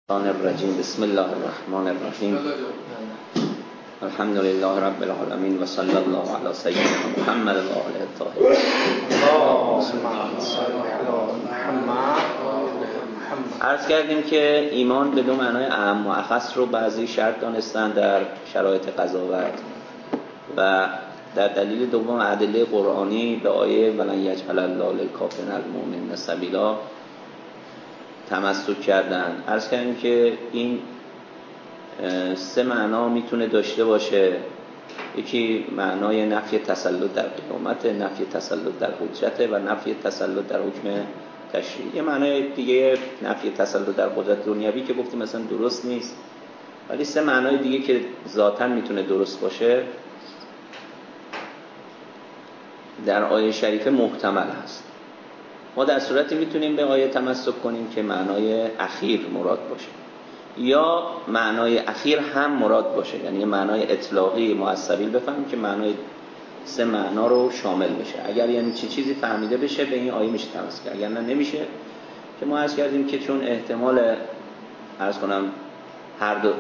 الرجیم. بسم الله الرحمن الرحیم. الحمد لله رب العالمین و صلی الله علی سیدنا محمد و آله الطاهرین. عرض کردیم که ایمان به دو معنای اعم و اخص رو بعضی شرط دانستن در شرایط قضاوت و در دلیل دوم ادله قرآنی به آیه ولن یجعل الله للکافرین المؤمنین سبیلا تمسک کردن. عرض کردیم که این سه معنا میتونه داشته باشه. یکی معنای نفی تسلط در قیامت، نفی تسلط در حجت و نفی تسلط در حکم تشریع. یه معنای دیگه نفی تسلط در قدرت دنیوی که گفتیم مثلا درست نیست، ولی سه معنای دیگه که ذاتاً میتونه درست باشه در آیه شریفه محتمل هست. ما در صورتی میتونیم به آیه تمسک کنیم که معنای اخیر مراد باشه یا معنای اخیر هم مراد باشه، یعنی معنای اطلاقی ما از سبیل بفهمیم که معنای سه معنا رو شامل بشه. اگر یعنی چیزی فهمیده بشه به این آیه میشه تمسک کرد، اگر نه نمیشه. که ما عرض کردیم که چون هر دو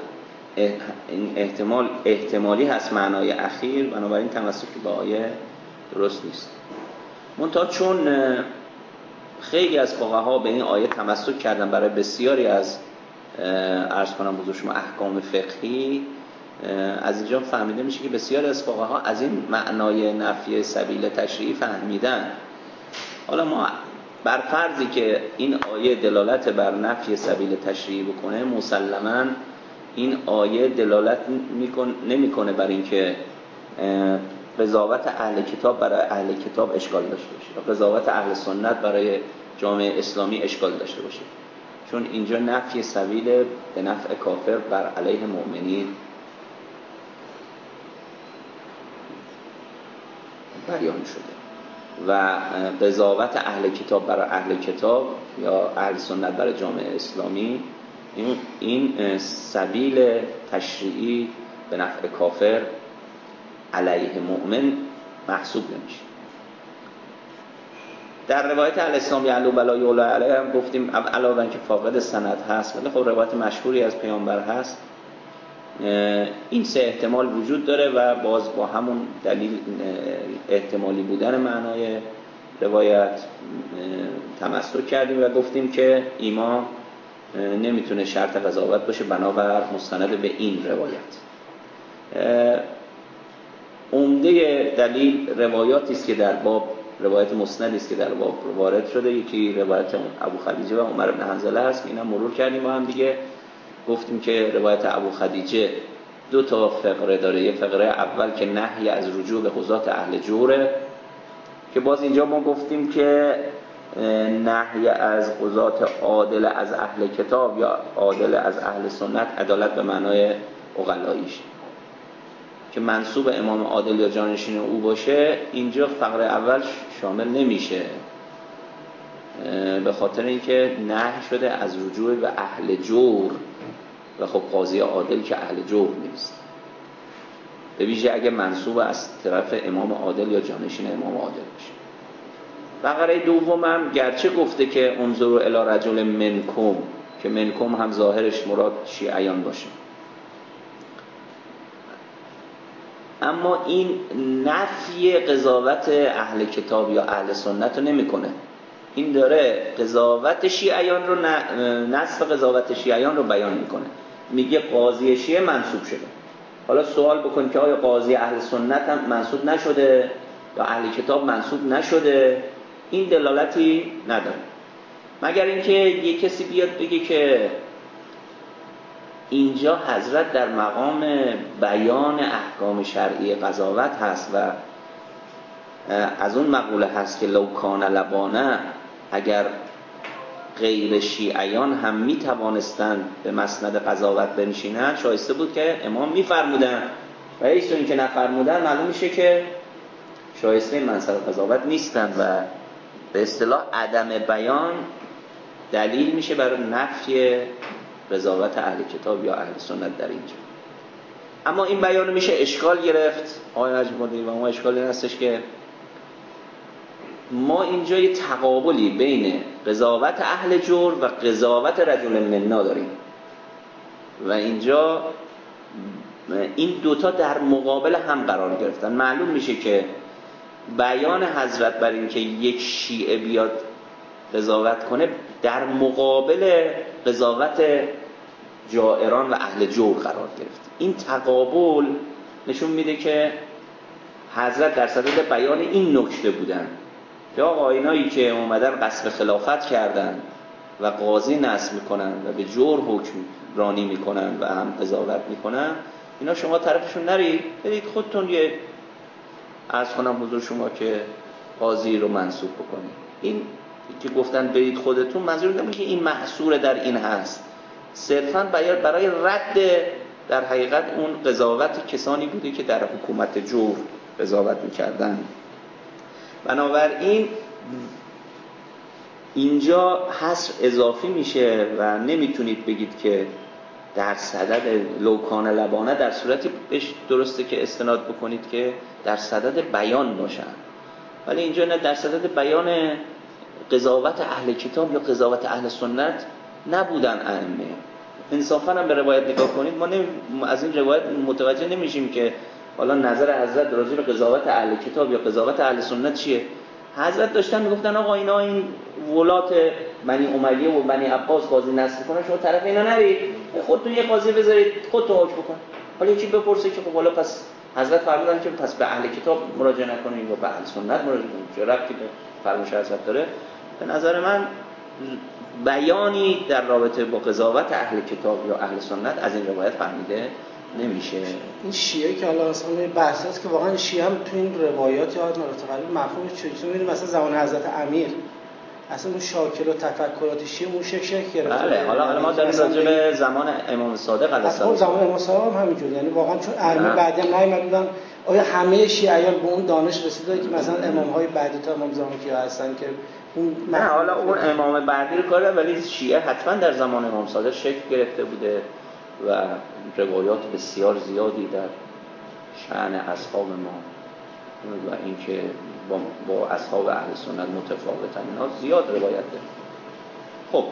احتمالی هست معنای اخیر، بنابراین تمسک به آیه درست نیست. منتها چون خیلی از فقها به این آیه تمسک کردن برای بسیاری از حضور شما احکام فقهی، از اینجا فهمیده میشه که بسیاری از فقها از این معنای نفی سبیل تشریعی فهمیدن. حالا ما بر فرضی که این آیه دلالت بر نفی سبیل تشریعی بکنه، مسلماً این آیه دلالت نمیکنه بر اینکه قضاوت اهل کتاب برای اهل کتاب اشکال داشته باشه و قضاوت اهل سنت برای جامعه اسلامی اشکال داشته باشه، چون اینجا نفی سبیل به نفع کافر بر علیه مؤمنین بیان شده و قضاوت اهل کتاب برای اهل کتاب یا اهل سنت برای جامعه اسلامی این سبیل تشریعی به نفع کافر علیه مؤمن محسوب نمیشه. در روایت الاسلام یعلو بلا یعلا علیه هم گفتیم علاوه اینکه فاقد سند هست، ولی خب روایت مشهوری از پیامبر هست. این سه احتمال وجود داره و باز با همون دلیل احتمالی بودن معنای روایت تمسک کردیم و گفتیم که ایمان نمیتونه شرط قضاوت باشه بنابر مستند به این روایت. عمده دلیل روایاتی است که در باب روایت مسندی است که در باب وارد شده. یکی روایت ابو خدیجه و عمر بن حنظله است، اینا مرور کردیم با هم دیگه. گفتیم که روایت ابو خدیجه دو تا فقره داره. یه فقره اول که نهی از رجوع به قضات اهل جوره، که باز اینجا ما گفتیم که نهی از قضات عادل از اهل کتاب یا عادل از اهل سنت عدالت به معنای عقلاییش که منسوب امام عادل یا جانشین او باشه، اینجا فقره اول شامل نمیشه به خاطر اینکه نهی شده از رجوع به اهل جور و خب قاضی عادل که اهل جور نیست، به ویژه اگه منسوب از طرف امام عادل یا جانشین امام عادل باشه. فقره دوم هم گرچه گفته که انظروا الی رجل منکم، که منکم هم ظاهرش مراد شیعیان باشه، اما این نفی قضاوت اهل کتاب یا اهل سنت رو نمیکنه. این داره قضاوت شیعیان رو نصف قضاوت شیعیان رو بیان میکنه. میگه قاضی شیعه منسوب شده. حالا سوال بکن که آیا قاضی اهل سنت هم منسوب نشده یا اهل کتاب منسوب نشده؟ این دلالتی نداره، مگر اینکه یک کسی بیاد بگه که اینجا حضرت در مقام بیان احکام شرعی قضاوت هست و از اون مقوله هست که لو کان لبانه، اگر غیر شیعیان هم می توانستند به مسند قضاوت بنشینند شایسته بود که امام می فرمودن و ایشون که نفرمودن معلوم میشه که شایسته منصب قضاوت نیستند و به اصطلاح عدم بیان دلیل میشه برای نفی قضاوت اهل کتاب یا اهل سنت در اینجا. اما این بیان میشه اشکال گرفت. آقای نجم‌الدین و ما اشکال این هستش که ما اینجا یه تقابلی بین قضاوت اهل جور و قضاوت رجل منا داریم. و اینجا این دوتا در مقابل هم قرار گرفتن. معلوم میشه که بیان حضرت بر این که یک شیعه بیاد قضاوت کنه در مقابل قضاوت جائران و اهل جور قرار گرفت. این تقابل نشون میده که حضرت در صدد بیان این نکته بودن که آقا اینایی که اومدن قصد خلافت کردن و قاضی نصب میکنن و به جور حکم رانی میکنن و هم قضاوت میکنن، اینا شما طرفشون نرید، برید خودتون یه عرض کنم حضور شما که قاضی رو منصوب بکنید. این که گفتن برید خودتون، منظور اینه که این محصور در این هست، صرفاً برای رد در حقیقت اون قضاوت کسانی بوده که در حکومت جور قضاوت میکردن. بنابراین اینجا حصر اضافی میشه و نمیتونید بگید که در صدد لوکان لبانه، در صورتی بهش درسته که استناد بکنید که در صدد بیان باشن، ولی اینجا نه، در صدد بیان قضاوت اهل کتاب یا قضاوت اهل سنت نبودن ائمه. انصافا هم به روایت نگاه کنید، ما از این روایت متوجه نمیشیم که حالا نظر حضرت راجع به قضاوت اهل کتاب یا قضاوت اهل سنت چیه. حضرت داشتن میگفتن آقا اینا این ولات بنی امیه و بنی عباس قاضی نصب کنن، شما طرف اینا نرید، خودتون یه قاضی بذارید خودتون حکم بکن. حالا یکی بپرسه که خب حالا پس حضرت فرمودن که پس به اهل کتاب مراجعه نکنید و به اهل سنت مراجعه کنید، چه ربطی به فرمایش حضرت داره؟ به نظر من بیانی در رابطه با قضاوت اهل کتاب یا اهل سنت از این روایت فهمیده نمیشه. این شیعه که حالا اصلا بحث است که واقعا شیعه هم تو این روایات یا مراتب مفهومش چجوری می‌بینیم؟ مثلا زمان حضرت امیر اصلا اون شاکل و تفکرات شیعه اون شکل گرفته. بله، حالا ما داریم راجع به زمان امام صادق علیه السلام. زمان امام صادق هم همینجوری، یعنی واقعا چون ائمه بعدی هم نیومدن، آیا همه شیعیان به اون دانش رسیده که مثلا امام‌های بعدی تا امام زمانی هستن که اون نه، حالا اون امام بعدی رو کاره، ولی شیعه حتما در زمان امام صادق شکل گرفته بوده و روایات بسیار زیادی در شأن اصحاب ما و اینکه با اصحاب اهل سنت متفاوتن، اینا زیاد روایت داره. خب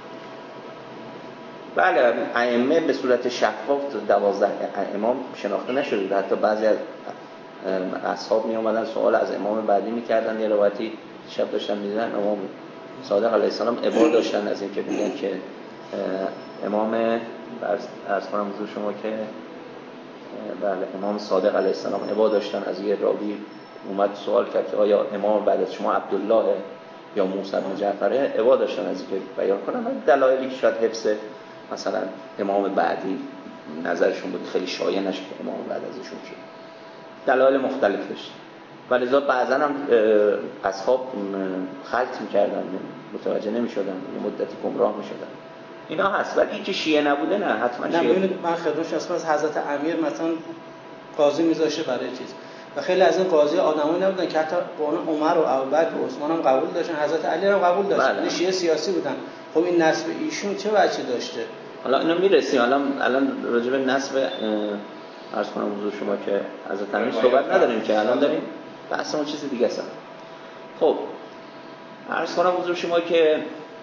بله، ائمه به صورت شفاف 12 امام شناخته نشده. حتی بعضی از اصحاب می اومدن سوال از امام بعدی میکردن، یه روایتی شب داشتن میدن امام صادق علیه السلام ابا داشتن از این که بگن که امام عرض کنم حضور شما که بله امام صادق علیه السلام ابا داشتن. از یه راوی اومد سوال کرد که آیا امام بعد از شما عبدالله یا موسی بن جعفره؟ ابا داشتن از این که بیان کنن دلایلی که شاید حفظ مثلا امام بعدی نظرشون بود خیلی شایع نشه که امام بعد از ایشون شد، دلایل مختلف داشت. ولذا بعضا هم اصحاب خلط میکردن، متوجه نمیشدن، یه مدتی گمراه میشدن. اینا هست، ولی این که شیعه نبوده نه، حتما شیعه بود. من خدمتش اصلا از حضرت امیر مثلا قاضی میذاشه برای چیز و خیلی از این قاضی آدمایی نبودن که حتی با عمر و ابوبکر و عثمان هم قبول داشتن، حضرت علی هم قبول داشتن، یعنی شیعه سیاسی بودن. خب این نسب ایشون چه وجهی داشته؟ حالا اینا میرسیم، الان راجع به نسب عرض کنم حضور شما که حضرت امیر صحبت نداریم که الان داریم بحثمون چیز دیگه است. خب عرض کنم حضور شما که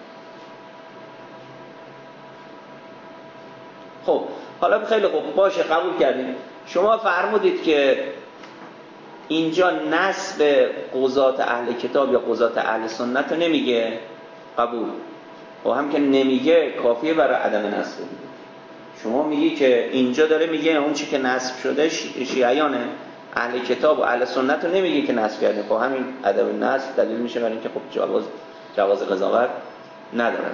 خب حالا خیلی خوب باشه، قبول کردیم. شما فرمودید که اینجا نسب قضات اهل کتاب یا قضات اهل سنت رو نمیگه، قبول. و هم که نمیگه کافیه برای عدم نسب. شما میگی که اینجا داره میگه اون چی که نسب شده شیعیانه، اهل کتاب و اهل سنت رو نمیگه که نسب کرده. خب همین عدم نسب دلیل میشه برای اینکه خب جواز قضاوت نداره.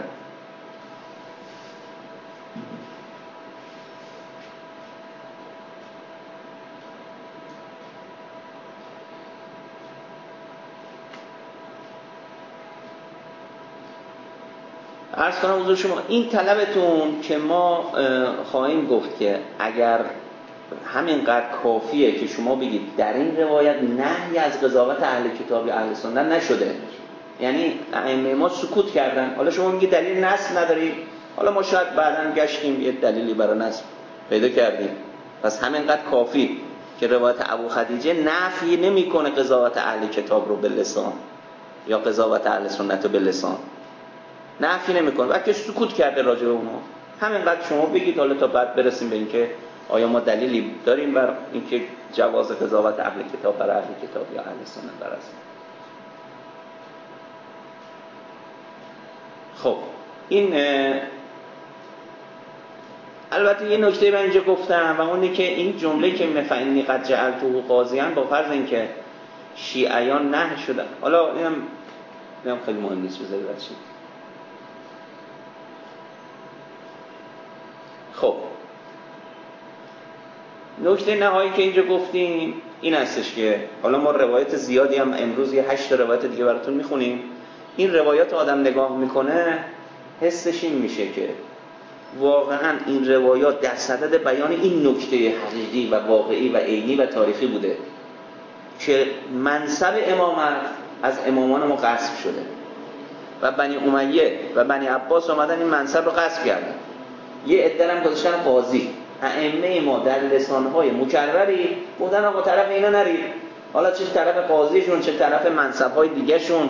عرض کنم حضور شما این طلبتون که ما خواهیم گفت که اگر همینقدر کافیه که شما بگید در این روایت نهی از قضاوت اهل کتاب یا اهل سنت نشده، یعنی ائمه ما سکوت کردن، حالا شما میگید دلیل نصب نداری، حالا ما شاید بعداً گشتیم یه دلیلی برای نصب پیدا کردیم، پس همینقدر کافی که روایت ابو خدیجه نفی نمیکنه قضاوت اهل کتاب رو به لسان یا قضاوت اهل سنت رو به لسان، نفی نمیکنه، بلکه سکوت کرده راجع به اونها. همینقدر شما بگید، حالا تا بعد برسیم به اینکه آیا ما دلیلی داریم بر اینکه جواز قضاوت اهل کتاب بر اهل کتاب یا اهل سنت بر اهل. خب این البته یه نکته من اینجا گفتم و اونه که این جمله که فإنی قد جعلته قاضیاً با فرض اینکه شیعیان نه شدن، حالا اینم خیلی مهم نیست بذارید بچید. خب نکته نهایی که اینجا گفتیم این هستش که حالا ما روایت زیادی هم امروز یه 8 روایت دیگه براتون میخونیم. این روایات آدم نگاه میکنه حسش این میشه که واقعا این روایات در صدد بیان این نکته حقیقی و واقعی و عینی و تاریخی بوده که منصب امامت از امامان ما غصب شده و بنی امیه و بنی عباس اومدن این منصب رو غصب کردن. یه عده هم گذاشتن قاضی. ائمه ما در لسانهای مکرری بودن آقا طرف اینا نرید، حالا چه طرف قاضیشون چه طرف منصبهای دیگه شون.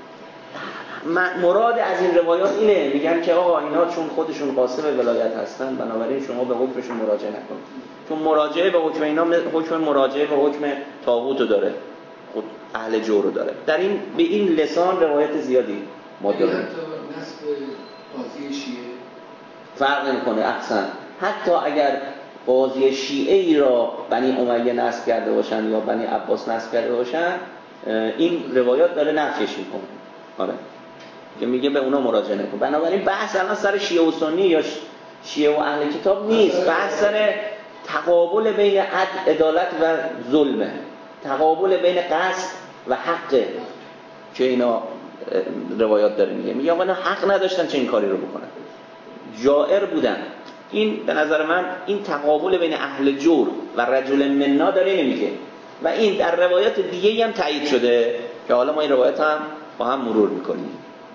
مراد از این روایات اینه، میگن که آقا اینا چون خودشون قاسم ولایت هستن بنابراین شما به حکمشون مراجعه نکنید، چون مراجعه به حکم اینا حکم مراجعه به حکم طاغوت رو داره، خود اهل جور رو داره. در این به این لسان روایت زیادی ما داریم. حتی نسب قاضی شیعه فرق نمیکنه. احسن، حتی اگر قاضی شیعه ای را بنی امیه نسب کرده باشن یا بنی عباس نسب کرده باشن، این روایات داره نفیش میکنه. آره که میگه به اونا مراجعه نکن. بنابراین بحث الان سر شیعه و سنی یا شیعه و اهل کتاب نیست، بحث سر تقابل بین عدالت و ظلمه، تقابل بین قصد و حق که اینا روایات داره میگه آقا حق نداشتن چه این کاری رو بکنن، جائر بودن. این به نظر من این تقابل بین اهل جور و رجل مننا داره نمیگه و این در روایات دیگه هم تایید شده که حالا ما این روایت هم با هم مرور میکنیم.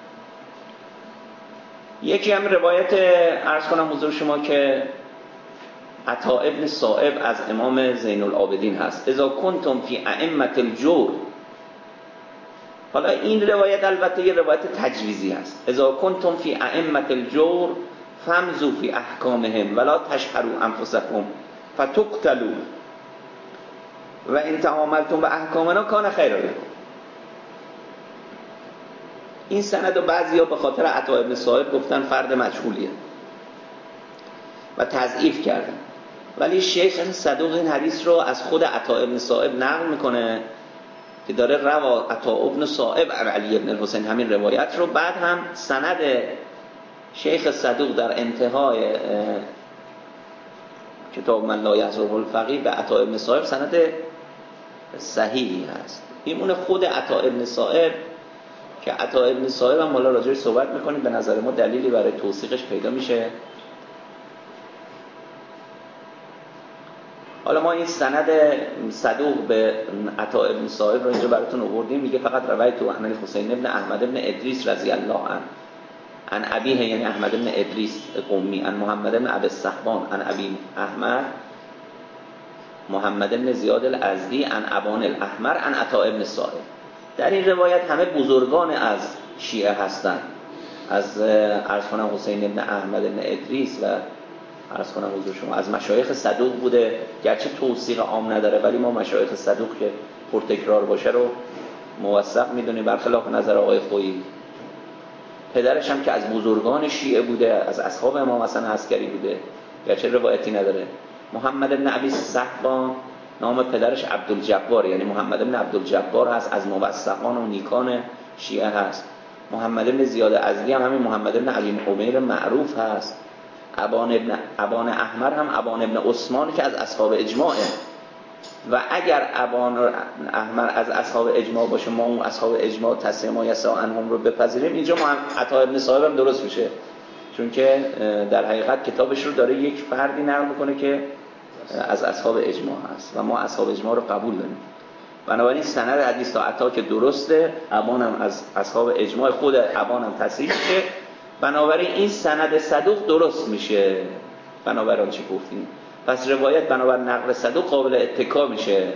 یکی هم روایت عرض کنم حضور شما که عطا ابن صائب از امام زین العابدین هست، اذا کنتم فی ائمه الجور. حالا این روایت البته یه روایت تجویزی هست، اذا کنتم فی ائمه الجور فامضوا فی احکامهم ولا تشحروا انفسکم فتقتلوا و ان تعاملتم باحکامنا کان خیرا لكم. این سند رو بعضیا به خاطر عطا ابن صائب گفتن فرد مجهولیه و تضعیف کردن، ولی شیخ صدوق این حدیث رو از خود عطا ابن صائب نقل میکنه که داره روا عطا ابن صائب علی ابن الحسین همین روایت رو. بعد هم سند شیخ صدوق در انتهای کتاب من لا یحزبه الفقیه به عطا ابن صائب سند صحیحی هست. این اون خود عطا ابن صائب که عطا ابن صائب هم حالا راجعش صحبت میکنیم، به نظر ما دلیلی برای توثیقش پیدا میشه. حالا ما این سند صدوق به عطا ابن صائب رو اینجا براتون آوردیم. میگه فقط روایت عن الحسین ابن احمد ابن ادریس رضی الله عنه عن ابیه، یعنی احمد ابن ادریس قمی، عن محمد ابن ابی الصحبان عن ابی احمد محمد ابن زیاد الازدی عن ابان الاحمر عن عطا ابن صائب. در این روایت همه بزرگان از شیعه هستند، از عرض کنم حسین ابن احمد ابن ادریس و عرض کنم حضور شما از مشایخ صدوق بوده، گرچه توثیق عام نداره ولی ما مشایخ صدوق که پرتکرار باشه رو موثق میدونیم، برخلاف نظر آقای خویی. پدرش هم که از بزرگان شیعه بوده، از اصحاب امام حسن عسکری بوده، گرچه روایتی نداره. محمد ابن ابی الصحبان نام پدرش عبدالجبار، یعنی محمد ابن عبدالجبار هست، از موثقان و نیکان شیعه هست. محمد ابن زیاد ازدی هم همین محمد ابن علی عمیر معروف هست. ابان احمر هم ابان ابن عثمان که از اصحاب اجماعه و اگر ابان احمر از اصحاب اجماع باشه ما اون اصحاب اجماع تصحیح ما یسع عنهم رو بپذیریم، اینجا عطا ابن صائب هم درست میشه، چون که در حقیقت کتابش رو داره یک فردی نقل میکنه که از اصحاب اجماع هست و ما اصحاب اجماع رو قبول داریم. بنابراین سند حدیث تا عطا که درسته، ابان هم از اصحاب اجماع، خود ابان هم تصحیح میشه، بنابراین این سند صدوق درست میشه. بنابراین چی گفتیم؟ پس روایت بنابر نقل صدوق قابل اتکا میشه.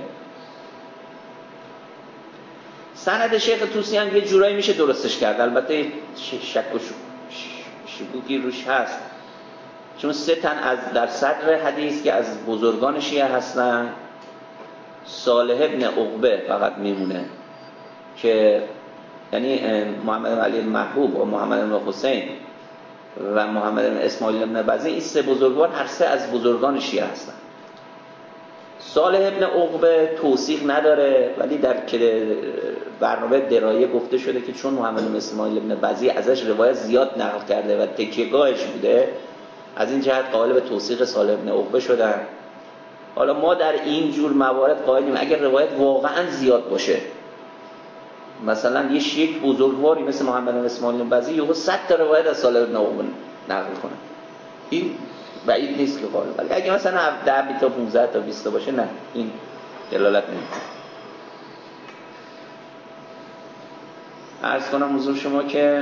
سند شیخ طوسی هم یه جورایی میشه درستش کرد، البته شک و شکوکی روش هست چون 3 تن از در صدر حدیث که از بزرگان شیعه هستن، صالح ابن عقبه فقط میمونه که یعنی محمد بن علی محبوب و محمد بن حسین و محمد بن اسماعیل بن بزی، این 3 بزرگوار هر 3 از بزرگان شیعه هستن. صالح ابن عقبه توثیق نداره، ولی در برنامه درایه گفته شده که چون محمد بن اسماعیل بن بزی ازش روایت زیاد نقل کرده و تکیه‌گاهش بوده، از این جهت قائل به توثیق صالح ابن عقبه شدن. حالا ما در این جور موارد قائلیم اگر روایت واقعا زیاد باشه، مثلا یه شیخ بزرگواری مثل محمد بن اسماعیل بن بزی یهو 100 تا روایت از صالح ابن عقبه نقل کنه، این بعید نیست که قائل. ولی اگه مثلا 10 تا 15 تا 20 تا باشه، نه، این دلالت نمی‌کنه. عرض کنم حضور شما که اگه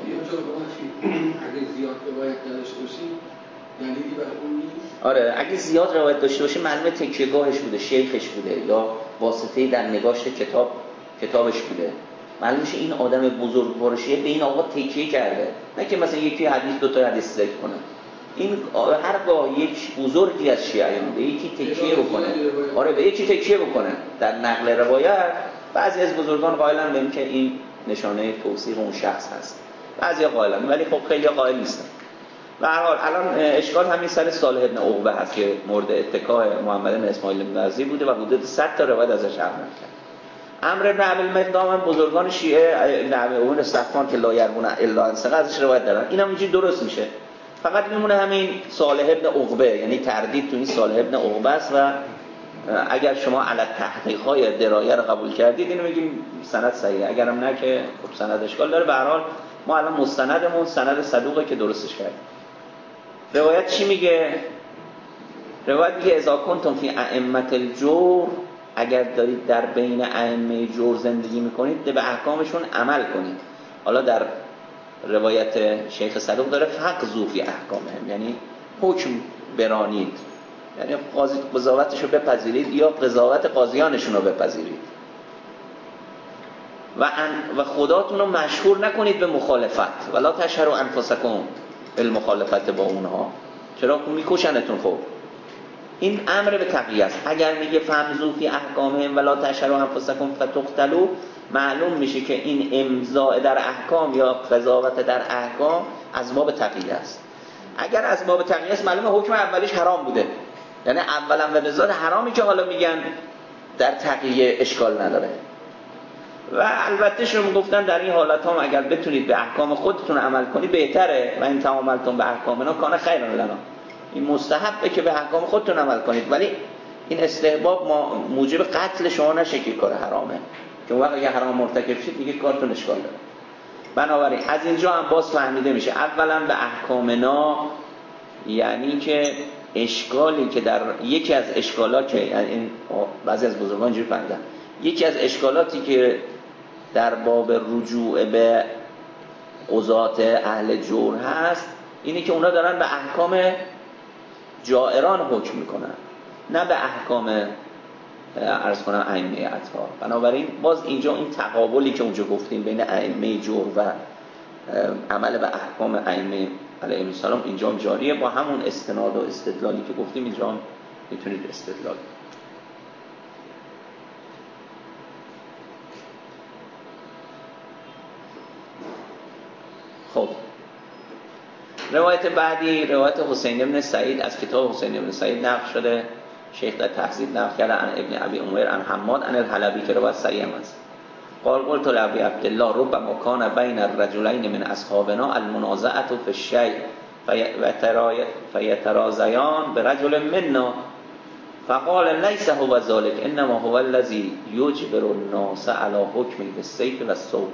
زیاد روایت داشته باشیم دلیلی بر اون نیست. آره، اگه زیاد روایت داشته باشه معلومه تکیه‌گاهش بوده، شیخش بوده، یا واسطه‌ای در نگاشت کتابش بوده. معلومه این آدم بزرگوارشیه به این آقا تکیه کرده، نه که مثلا یکی حدیث 2 تا حدیث ذکر کنه. این هرگاه یک بزرگی از شیعیان به یکی تکیه بکنه، آره به یکی تکیه بکنه در نقل روایت، بعضی از بزرگان قائلن به این که این نشانه توثیق اون شخص هست، بعضی قائلن، ولی خب خیلی قائل نیستن. به هر حال الان اشکال همین سر صالح ابن عقبه هست که مورد اتکای محمد بن اسماعیل بن بزی بوده و حدود 100 تا روایت ازش نقل کرد. عمرو بن ابی المقدام هم بزرگان شیعه اون استغفار که لا یرمون الا عن ثقه ازش روایت دارن، اینم اینجوری درست میشه. فقط میمونه همین صالح ابن عقبه، یعنی تردید تو این صالح ابن عقبه است و اگر شما علی تحقیق‌های درایه رو قبول کردید اینو میگیم سند صحیحه، اگرم نه که خب سند اشکال داره. به هر حال ما الان مستندمون سند صدوقه که درستش کردیم. روایت چی میگه؟ روایت میگه اذا کنتم فی ائمه الجور، اگر دارید در بین ائمه جور زندگی میکنید به احکامشون عمل کنید. حالا در روایت شیخ صدوق داره فقذو فی احکامهم، یعنی حکم برانید، یعنی قاضی قضاوتش رو بپذیرید یا قضاوت قاضیانشون رو بپذیرید و خداتون رو مشهور نکنید به مخالفت، ولا تشهروا انفسکم بالمخالفت با اونها، چرا میکشنتون. خب این امر به تقیه است. اگر میگه فمزو فی احکامهم ولا تشهروا انفسکم فتقتلوا، معلوم میشه که این امضاء در احکام یا قضاوت در احکام از باب تقیه است. اگر از باب تقیه است معلومه حکم اولیش حرام بوده، یعنی اولا و بذات حرامی که حالا میگن در تقیه اشکال نداره. و البته شما گفتن در این حالت هم اگر بتونید به احکام خودتون عمل کنید بهتره، و این تعاملتون به احکامنا کان خیرا لنا، این مستحبه که به احکام خودتون عمل کنید، ولی این استحباب موجب قتل شما نشه که کار حرامه، که اون وقت اگه حرام مرتکب شید دیگه کارتون اشکال داره. بنابراین از اینجا هم باز فهمیده میشه اولا به احکامنا یعنی که اشکالی که در یکی از اشکالات که این بعضی از بزرگان اینجوری فهمیدن، یکی از اشکالاتی که در باب رجوع به قضات اهل جور هست اینه که اونا دارن به احکام جائران حکم میکنن، نه به احکام عرض کنم ائمه اطهار. بنابراین باز اینجا این تقابلی که اونجا گفتیم بین ائمه جور و عمل به احکام ائمه علیهم السلام اینجا جاریه، با همون استناد و استدلالی که گفتیم اینجا میتونید استدلال. خب روایت بعدی روایت حسین بن سعید از کتاب حسین بن سعید نقل شده، شیخ در تهذیب نقل کرده عن ابن ابی عمر عن حماد عن الحلبی که روایت صحیح است. قال قلت لابی عبدالله ربما كان بين الرجلين من اصحابنا المنازعه في الشيء فيترازيان برجل منا فقال ليس هو ذلك انما هو الذي يجبر الناس على حكم بالسيف والصوت.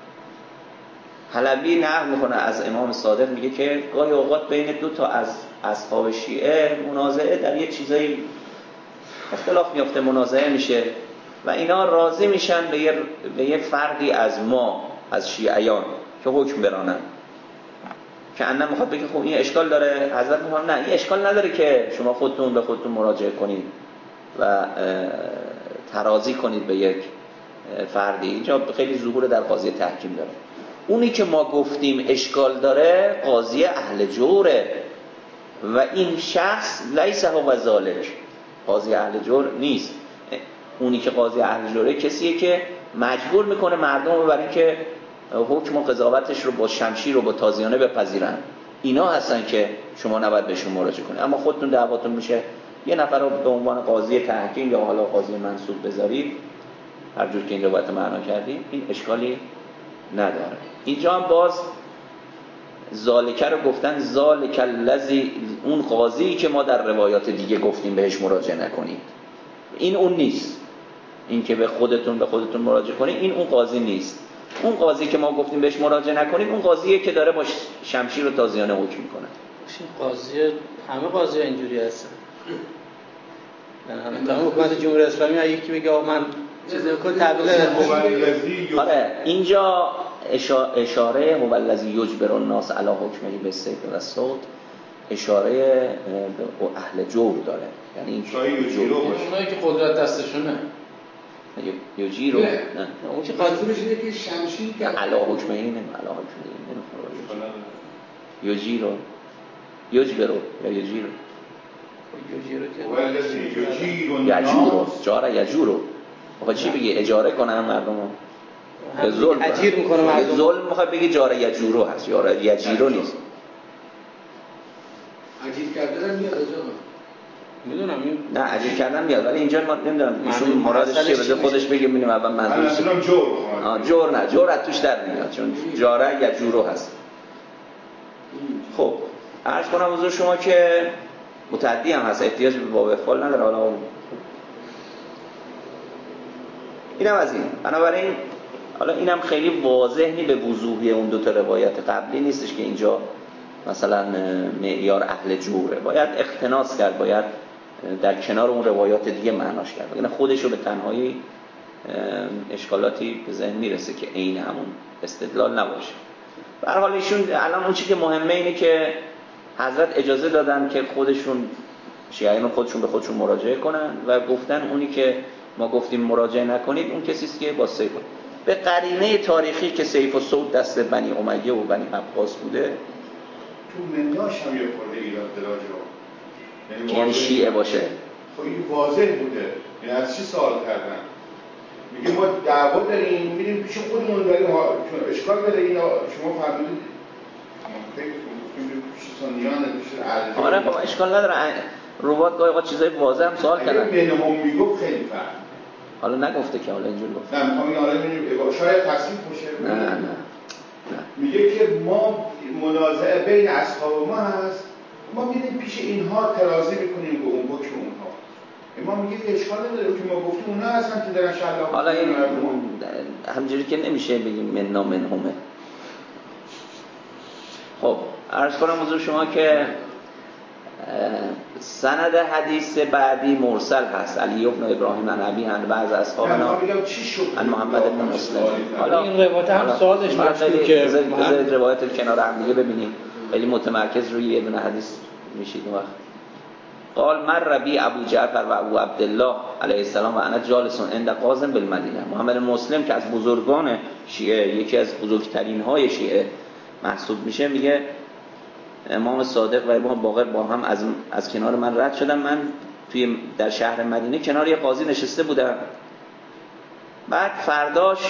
حلبی نقل میکنه از امام صادق، میگه که گاهی اوقات بین 2 تا از اصحاب شیعه منازعه در یه چیزایی اختلاف میفته، منازعه میشه و اینا راضی میشن به یه فردی از ما از شیعیان که حکم برانن، که انا میخواد بگه خب این اشکال داره. حضرت میگن نه این اشکال نداره که شما خودتون به خودتون مراجعه کنید و ترازی کنید به یک فردی، اینجا خیلی ظهور در قاضی تحکیم داره. اونی که ما گفتیم اشکال داره قاضی اهل جوره، و این شخص لیس هو ذالک، قاضی اهل جور نیست. اونی که قاضی اهل جوره کسیه که مجبور میکنه مردم رو برای اینکه حکم و قضاوتش رو با شمشیر و با تازیانه بپذیرن. اینا هستن که شما نباید بهشون مراجعه کنید. اما خودتون دعواتون میشه یه نفر رو به عنوان قاضی تحکیم یا حالا قاضی منصوب بذارید، هر جور که این روایت معنا کردیم، این اشکالی نداره. اینجا هم باز ذالک رو گفتن، ذالک الذی، اون قاضی که ما در روایات دیگه گفتیم بهش مراجعه نکنید، این اون نیست. این که به خودتون مراجعه کنید، این اون قاضی نیست. اون قاضی که ما گفتیم بهش مراجعه نکنید، اون قاضیه که داره با شمشیر و تازیانه حکم میکنه. قاضی همه قاضی اینجوری هستن. یعنی تمام حکومت جمهوری اسلامی یکی بگه من چیزی کن تعبیل. آره اینجا اشاره هو الذی یجبر الناس علی حکمه بالسیف والصوت اشاره به اهل جور داره. یعنی این اونایی که قدرت دستشونه یجیرو، نه اون که قاضی میشه که شمشیر که علی حکمه این یجیرو یجبرو یا یجیرو یجورو جاره یجورو. آقا چی بگی؟ اجاره کنن مردمو؟ ظلم اجیر میکنه مردم. ظلم میخواد بگی جاره یجورو هست، جاره یجیرو نیست. اجیر کردن میاد آقا. میدونم این نه اجیر کردن میاد، ولی اینجا ما نمیدونم ایشون مرادش چیه، بذار خودش بگه ببینیم اول منظورش چیه. جور نه، جور از توش در میاد چون جاره یجورو هست. خب عرض کنم حضور شما که متعدی هم هست، احتیاج به باب افعال نداره. حالا اینم از این. بنابراین حالا اینم خیلی واضح نی به وضوحی اون دو تا روایت قبلی نیستش که اینجا مثلا معیار اهل جوره، باید اقتناس کرد، باید در کنار اون روایات دیگه معناش کرد، یعنی خودش رو به تنهایی اشکالاتی به ذهن میرسه که عین همون استدلال نباشه. به هر حال ایشون الان اون چیزی که مهمه اینه که حضرت اجازه دادن که خودشون شیعیان خودشون به خودشون مراجعه کنن و گفتن اونی که ما گفتیم مراجعه نکنید اون کسی است که با سیف به قرینه تاریخی که سیف و صوت دست بنی امیه و بنی عباس بوده، تو منداش هم یه خورده ایراد دراجه یعنی شیعه باشه. خب این واضح بوده. یعنی از چی سوال کردن؟ میگه ما دعوا داریم میریم پیش خودمون داریم چون اشکال داره اینا شما فرمودید آره خب اشکال نداره. روات گاهی اوقات چیزای واضح هم سوال کردن. اگه بینهم میگو خیلی فرق. حالا نگفته که حالا اینجوری گفت. نه میخوام این حالا شاید تصحیح باشه. نه میگه که ما منازعه بین اصحاب ما هست، ما میریم پیش اینها ترازی میکنیم به اون حکم اونها. ما میگه اشکال نداره که ما گفتیم اونا هستن که دارن شرع. حالا این همجوری که نمیشه بگیم مننا منهمه. خب عرض کنم حضور شما که سند حدیث بعدی مرسل هست. علی بن ابراهیم عن ابی عن بعض اصحابنا عن محمد بن مسلم. حالا این روایت هم سوالش مشکوکه. بذارید روایت کنار هم دیگه ببینیم، خیلی متمرکز روی یه دونه حدیث میشید اون وقت. قال مر بی ابو جعفر و ابو عبدالله علیه السلام و انا جالس عند قاضٍ بالمدینه. محمد مسلم که از بزرگان شیعه، یکی از بزرگترین های شیعه محسوب میشه، میگه امام صادق و امام باقر با هم از کنار من رد شدن، من در شهر مدینه کنار یه قاضی نشسته بودم. بعد فرداش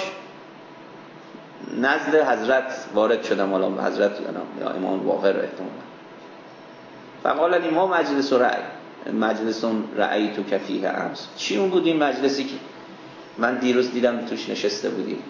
نزد حضرت وارد شدم، حالا حضرت یا امام باقر احتمالا. فقال لی ما مجلس رأیت کفیه امس. چی اون بود این مجلسی که من دیروز دیدم توش نشسته بودی؟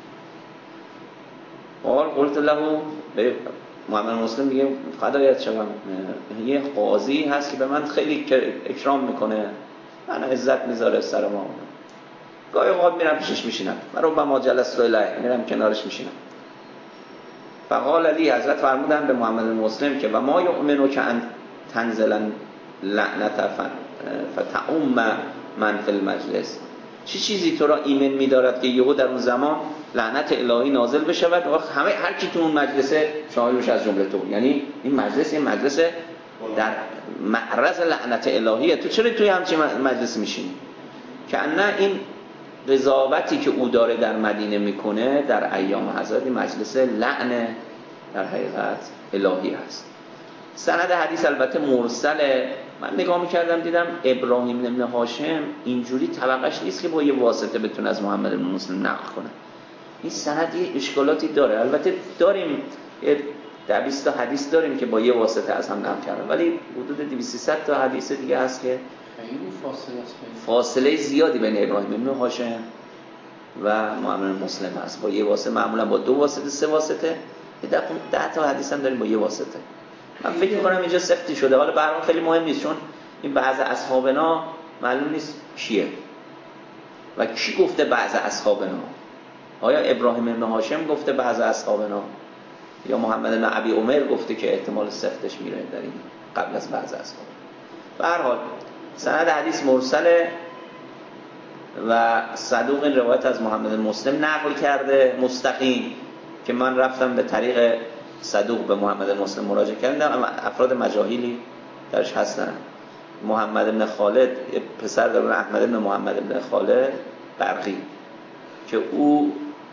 قال قلت له، محمد مسلم میگه فدایت شوم، یه قاضی هست که به من خیلی اکرام میکنه، من عزت میذاره سر ما، گاهی اوقات میرم پیشش میشینم، من ما جلست الیه، میرم کنارش میشینم. فقال علی، حضرت فرمودن به محمد مسلم که و ما یؤمنو که تنزلا لعنت فتعم من فی المجلس. چه چیزی تو را ایمن می‌دارد که یهو در اون زمان لعنت الهی نازل بشه و همه هر کی تو اون مجلسه شاملش از جمله تو. یعنی این مجلس یه مجلس در معرض لعنت الهیه، تو چرا توی همچین مجلس میشینی؟ که نه این قضاوتی که او داره در مدینه میکنه در ایام حضرت مجلس لعن در حقیقت الهی هست. سند حدیث البته مرسله. من نگاه میکردم دیدم ابراهیم بن هاشم اینجوری طبقش نیست که با یه واسطه بتونه از محمد بن مسلم نقل کنه. این سند یه اشکالاتی داره. البته داریم 20 تا حدیث داریم که با یه واسطه از هم نقل کردن، ولی حدود 200-300 تا حدیث دیگه هست که فاصله زیادی بین ابراهیم بن هاشم و محمد بن مسلم هست. با یه واسطه، معمولا با 2 واسطه 3 واسطه، 10 تا حدیث هم داریم با یه واسطه. من فکر می‌کنم اینجا سختی شده. حالا برام خیلی مهم نیست، چون این بعض اصحابنا معلوم نیست کیه و کی گفته بعض اصحابنا. آیا ابراهیم بن هاشم گفته بعض اصحابنا یا محمد بن ابی عمر گفته که احتمال سختش میره در این قبل از بعض اصحاب. به هر حال سند حدیث مرسله و صدوق این روایت از محمد بن مسلم نقل کرده مستقیم، که من رفتم به طریق صدوق به محمد بن مسلم مراجعه کردم، اما افراد مجاهیلی درش هستن. محمد بن خالد پسر داره احمد بن محمد بن خالد برقی که او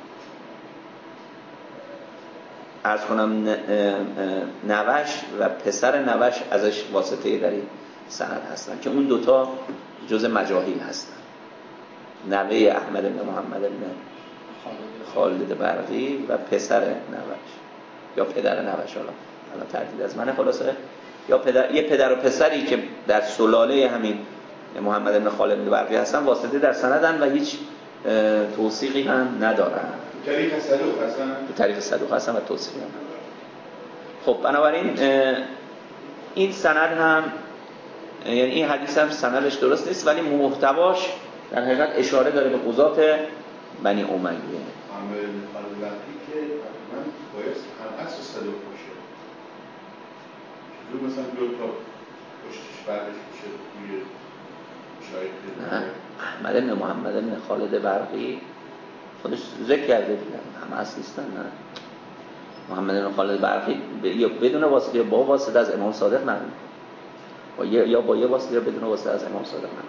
عرض کنم نوش و پسر نوش ازش واسطه در این سند هستن که اون دوتا جز مجاهیل هستن. نوه احمد بن محمد بن خالد برقی و پسر نوش یا پدر نوش، حالا تردید از منه، خلاصه یا یه پدر و پسری که در سلاله همین محمد بن خالد بن برقی هستن واسطه در سندن و هیچ توثیقی هم ندارن. طریق صدوق هستن و توصیفی هم. خب بنابراین این سند هم، یعنی این حدیث هم سندش درست نیست، ولی محتواش در حقیقت اشاره داره به قضات بنی امیه. محمد خالد برقی که من باید هم اصل صدوق باشه، چجور مثلا 2 تا پشتش بعدش میشه توی شاید نه، احمد بن محمد بن خالد برقی خودش ذکر کرده دیگه، هم اصل نیستن. نه، محمد بن خالد برقی یا بدون واسطه یا با واسطه از امام صادق نقل می‌کنه، یا با یه واسطه یا بدون واسطه از امام صادق نقل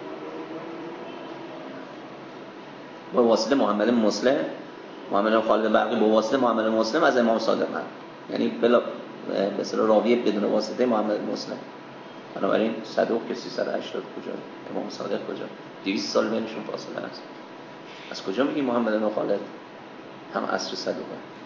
با واسطه محمد بن مسلم. محمد بن خالد برقی با واسطه محمد بن مسلم از امام صادق نقل، یعنی بلا مثلا راوی بدون واسطه محمد بن مسلم. بنابراین صدوق که 380 کجا، امام صادق کجا، 200 سال بینشون فاصله هست. از کجا میگی محمد بن خالد هم عصر صدوقه؟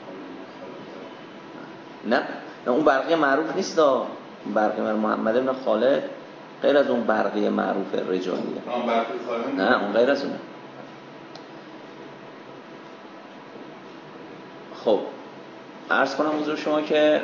نه اون برقی معروف نیست. اون برقی محمد بن خالد غیر از اون برقی معروف رجالیه. نه اون غیر از اونه. خب عرض کنم حضور شما که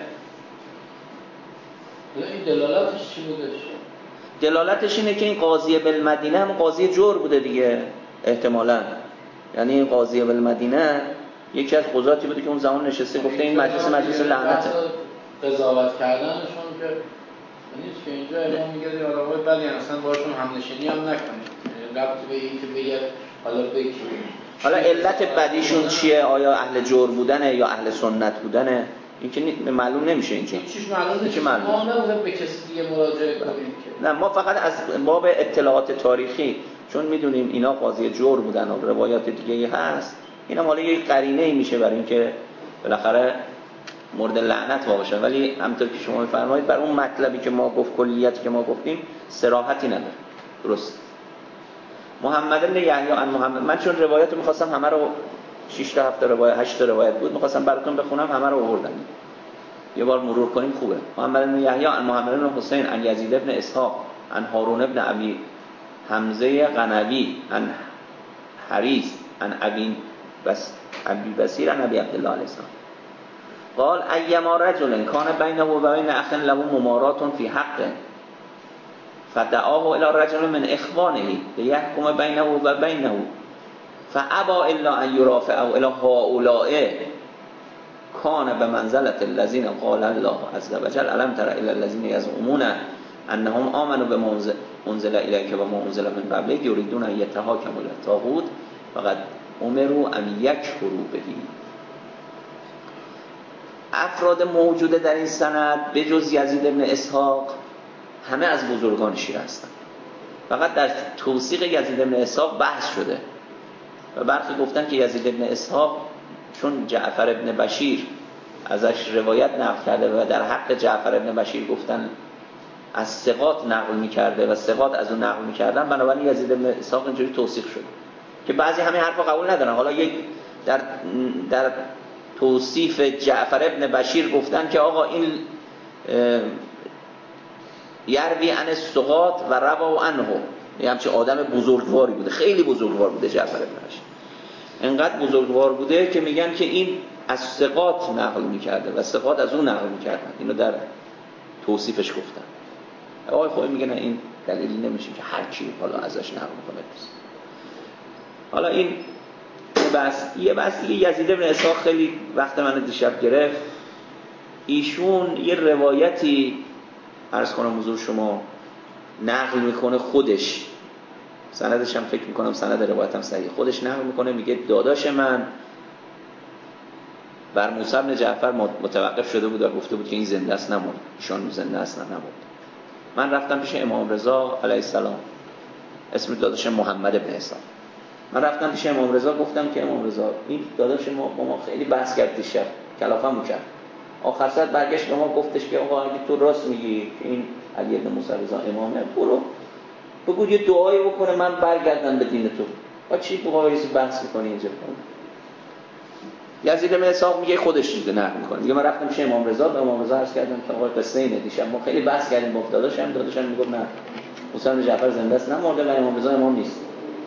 این دلالتش چی بوده؟ دلالتش اینه که این قاضی بالمدینه هم قاضی جور بوده دیگه احتمالاً. یعنی این قاضی بالمدینه یکی از قضاتی بوده که اون زمان نشسته گفته این مجلس لعنته. قضاوت کردنشون که نیست که اینجا امام میگه آدمای بدی اصلا باشون همنشینی هم نکنید. ربط به این که بگه حالا بگید. حالا علت بدیشون چیه؟ آیا اهل جور بودنه یا اهل سنت بودنه؟ این که معلوم نمیشه اینجا. چیش معلوم نیست. ما نمی‌خوایم به کسی دیگه مراجعه کنیم که. نه ما فقط از باب اطلاعات تاریخی، چون میدونیم اینا قاضی جور بودن و روایات دیگه هست، اینا حالا یه قرینه‌ای میشه برای اینکه بالاخره مورد لعنت واقع شدن. ولی همونطور که شما می‌فرمایید بر اون مطلبی که ما گفت، کلیتی که ما گفتیم صراحتی نداره. درست. محمد بن یحیی عن محمد، من چون روایت رو می‌خواستم همه رو 6 تا 7 تا روایت 8 تا روایت بود می‌خواستم براتون بخونم، همه رو آوردم. یه بار مرور کنیم خوبه. محمد بن یحیی عن محمد بن حسین عن یزید بن اسحاق عن هارون بن ابی حمزه قنوی عن حریث عن ابی بصیر عن ابی عبدالله علیه السلام قال ایما رجل کان بینه و بین اخ له ممارات فی حقه فدعاه الى رجل من اخوانه لیحکم بینه و بینه فابى الا ان يرافعه الى هؤلاء کان بمنزلة الذين قال الله عز وجل الم تر الى الذين يزعمون انهم آمنوا بما انزل الیک و ما انزل من قبلک یریدون ان یتحاکموا الی الطاغوت فقد امروا ان یکفروا به. افراد موجوده در این سند به جز یزید بن اسحاق همه از بزرگان شیعه هستند. فقط در توثیق یزید بن اسحاق بحث شده و برخی گفتن که یزید بن اسحاق چون جعفر بن بشیر ازش روایت نقل کرده و در حق جعفر ابن بشیر گفتن از ثقات نقل می‌کرده و ثقات از اون نقل می‌کردن، بنابراین یزید بن اسحاق اینجوری توصیف شد که بعضی همین حرفا قبول ندارن. حالا یک در توصیف جعفر ابن بشیر گفتن که آقا این یروی عن الثقات و روا عنه، یه همچین آدم بزرگواری بوده، خیلی بزرگوار بوده جعفر ابن بشیر، انقدر بزرگوار بوده که میگن که این از ثقات نقل می‌کرده و ثقات از اون نقل می‌کردن. اینو در توصیفش گفتن. آقای خویی میگه نه، این دلیلی نمیشه که هر کی حالا ازش نقل کنه. حالا این یه بحث دیگه یزید بن اسحاق خیلی وقت من دیشب گرفت. ایشون یه روایتی عرض کنم حضور شما نقل میکنه خودش، سندش هم فکر میکنم سند روایتم صحیح، خودش نقل میکنه، میگه داداش من بر موسی بن جعفر متوقف شده بود و گفته بود که این زنده است، نمرد. ایشان زنده است، نمرد. من رفتم پیش امام رضا علیه السلام، اسم داداش محمد بن اسحاق. من رفتم پیش امام رضا گفتم که امام رضا این داداش ما با ما خیلی بحث کرد دیشب، کلافمون کرد. آخر سر برگشت به ما گفتش که آقا اگه تو راست میگی که این علی بن موسی رضا امامه، برو بگو یه دعایی بکنه من برگردم به دین تو. با چی بقایسی بحث می‌کنی اینجا؟ یزید بن اسحاق میگه خودش دیگه نقل می‌کنه. میگه من رفتم پیش امام رضا، به امام رضا عرض کردم که آقا قصه اینه، دیشب ما خیلی بحث کردیم با داداشم میگفت نه موسی بن جعفر زنده است، نمرده و امام رضا امام نیست.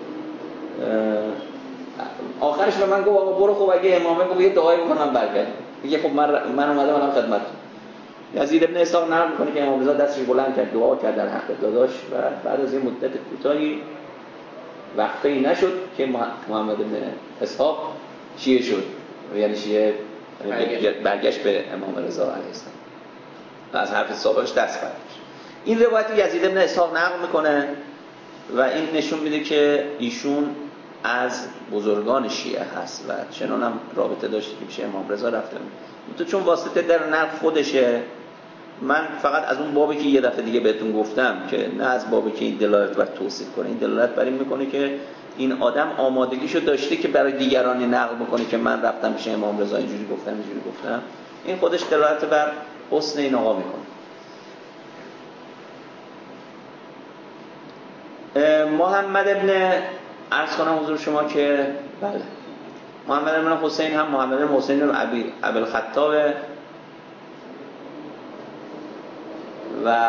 آخرش به من گفت آقا برو خب اگه امامه بگو یه دعایی بکن من برگردم. میگه خب من اومدم الان خدمتتون. یزید بن اسحاق نقل می‌کنه که امام رضا دستش بلند کرد، دعا کرد در حق داداش و بعد از یه مدت کوتاهی وقتی نشد که محمد بن اسحاق شیعه شد، یعنی شیعه برگشت به امام رضا علیه السلام و از حرف سابقش دست برداشت. این روایت یزید بن اسحاق نقل میکنه و این نشون میده که ایشون از بزرگان شیعه هست و چنان هم رابطه داشته که پیش امام رضا رفته. تو چون واسطه در نقل خودشه، من فقط از اون بابی که یه دفعه دیگه بهتون گفتم که نه از بابی که این دلالت بر توصیف کنه، این دلالت بر این میکنه که این آدم آمادگیشو داشته که برای دیگرانی نقل بکنه که من رفتم پیش امام رضا اینجوری گفتم. این خودش دلالت بر حسن این آقا میکنه. محمد ابن عرض کنم حضور شما که بله محمد ابن حسین هم محمد ابن حسین ابن ابوالخطاب و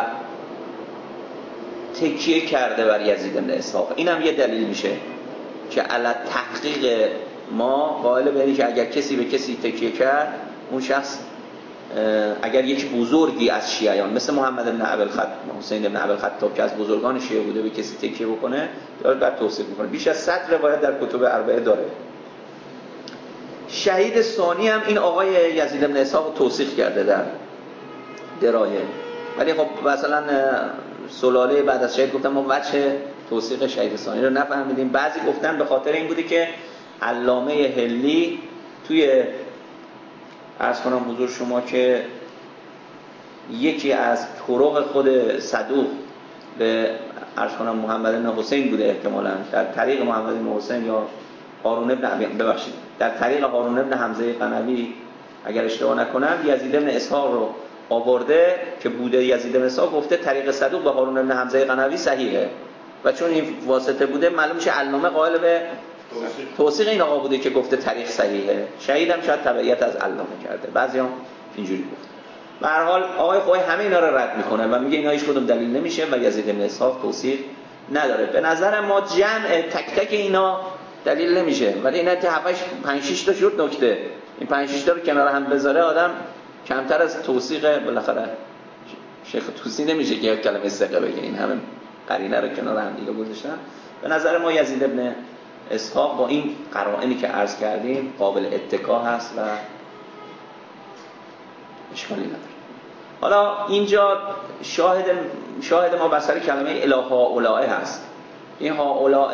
تکیه کرده بر یزید بن اسحاق. این هم یه دلیل میشه که علی تحقیق ما قائل به اینه که اگر کسی به کسی تکیه کرد، اون شخص اگر یک بزرگی از شیعیان مثل محمد ابن ابوالخطاب، حسین ابن ابوالخطاب که از بزرگان شیعه بوده، به کسی تکیه بکنه داره بر توصیف میکنه. بیش از 100 روایت در کتب اربعه داره. شهید ثانی هم این آقای یزید بن اسحاق توصیف کرده در درایه، ولی خب مثلا سلاله بعد از شهید گفتم ما وجه توصیف شهید ثانی رو نفهمیدیم. بعضی گفتن به خاطر این بوده که علامه هلی توی عرض کنم حضور شما که یکی از طرق خود صدوق به عرض کنم محمد بن حسین بوده، احتمالاً در طریق محمد بن حسین یا هارون بن در طریق هارون بن حمزه قنوی اگر اشتباه نکنم یزید بن اسحاق رو آورده که بوده. یزید بن اسحاق گفته طریق صدوق به هارون بن حمزه قنوی صحیحه و چون این واسطه بوده معلوم میشه علامه قائل به توثیق این آقا بوده که گفته طریق صحیحه. شهید هم شاید تبعیت از علامه کرده، بعضی‌ها اینجوری گفت. به هر حال آقای خویی همه اینا رو رد میکنه و میگه اینا هیچ کدوم دلیل نمیشه و یزید بن اسحاق توصیف نداره. به نظر ما جمع تک تک اینا دلیل نمیشه، ولی اینا که 5 6 تا شد نکته، این 5 6 تا رو کنار هم بذاره آدم کمتر از توثیق بالاخره شیخ توصی نمیشه که کلمه ثقه بگه. این همه قرینه رو کنار هم دیگه گذاشتن. به نظر ما یزید بن اسحاق با این قرائنی که عرض کردیم قابل اتکا هست و اشکالی نداره. حالا اینجا شاهد ما بسر کلمه اله هؤلاء هست. این هؤلاء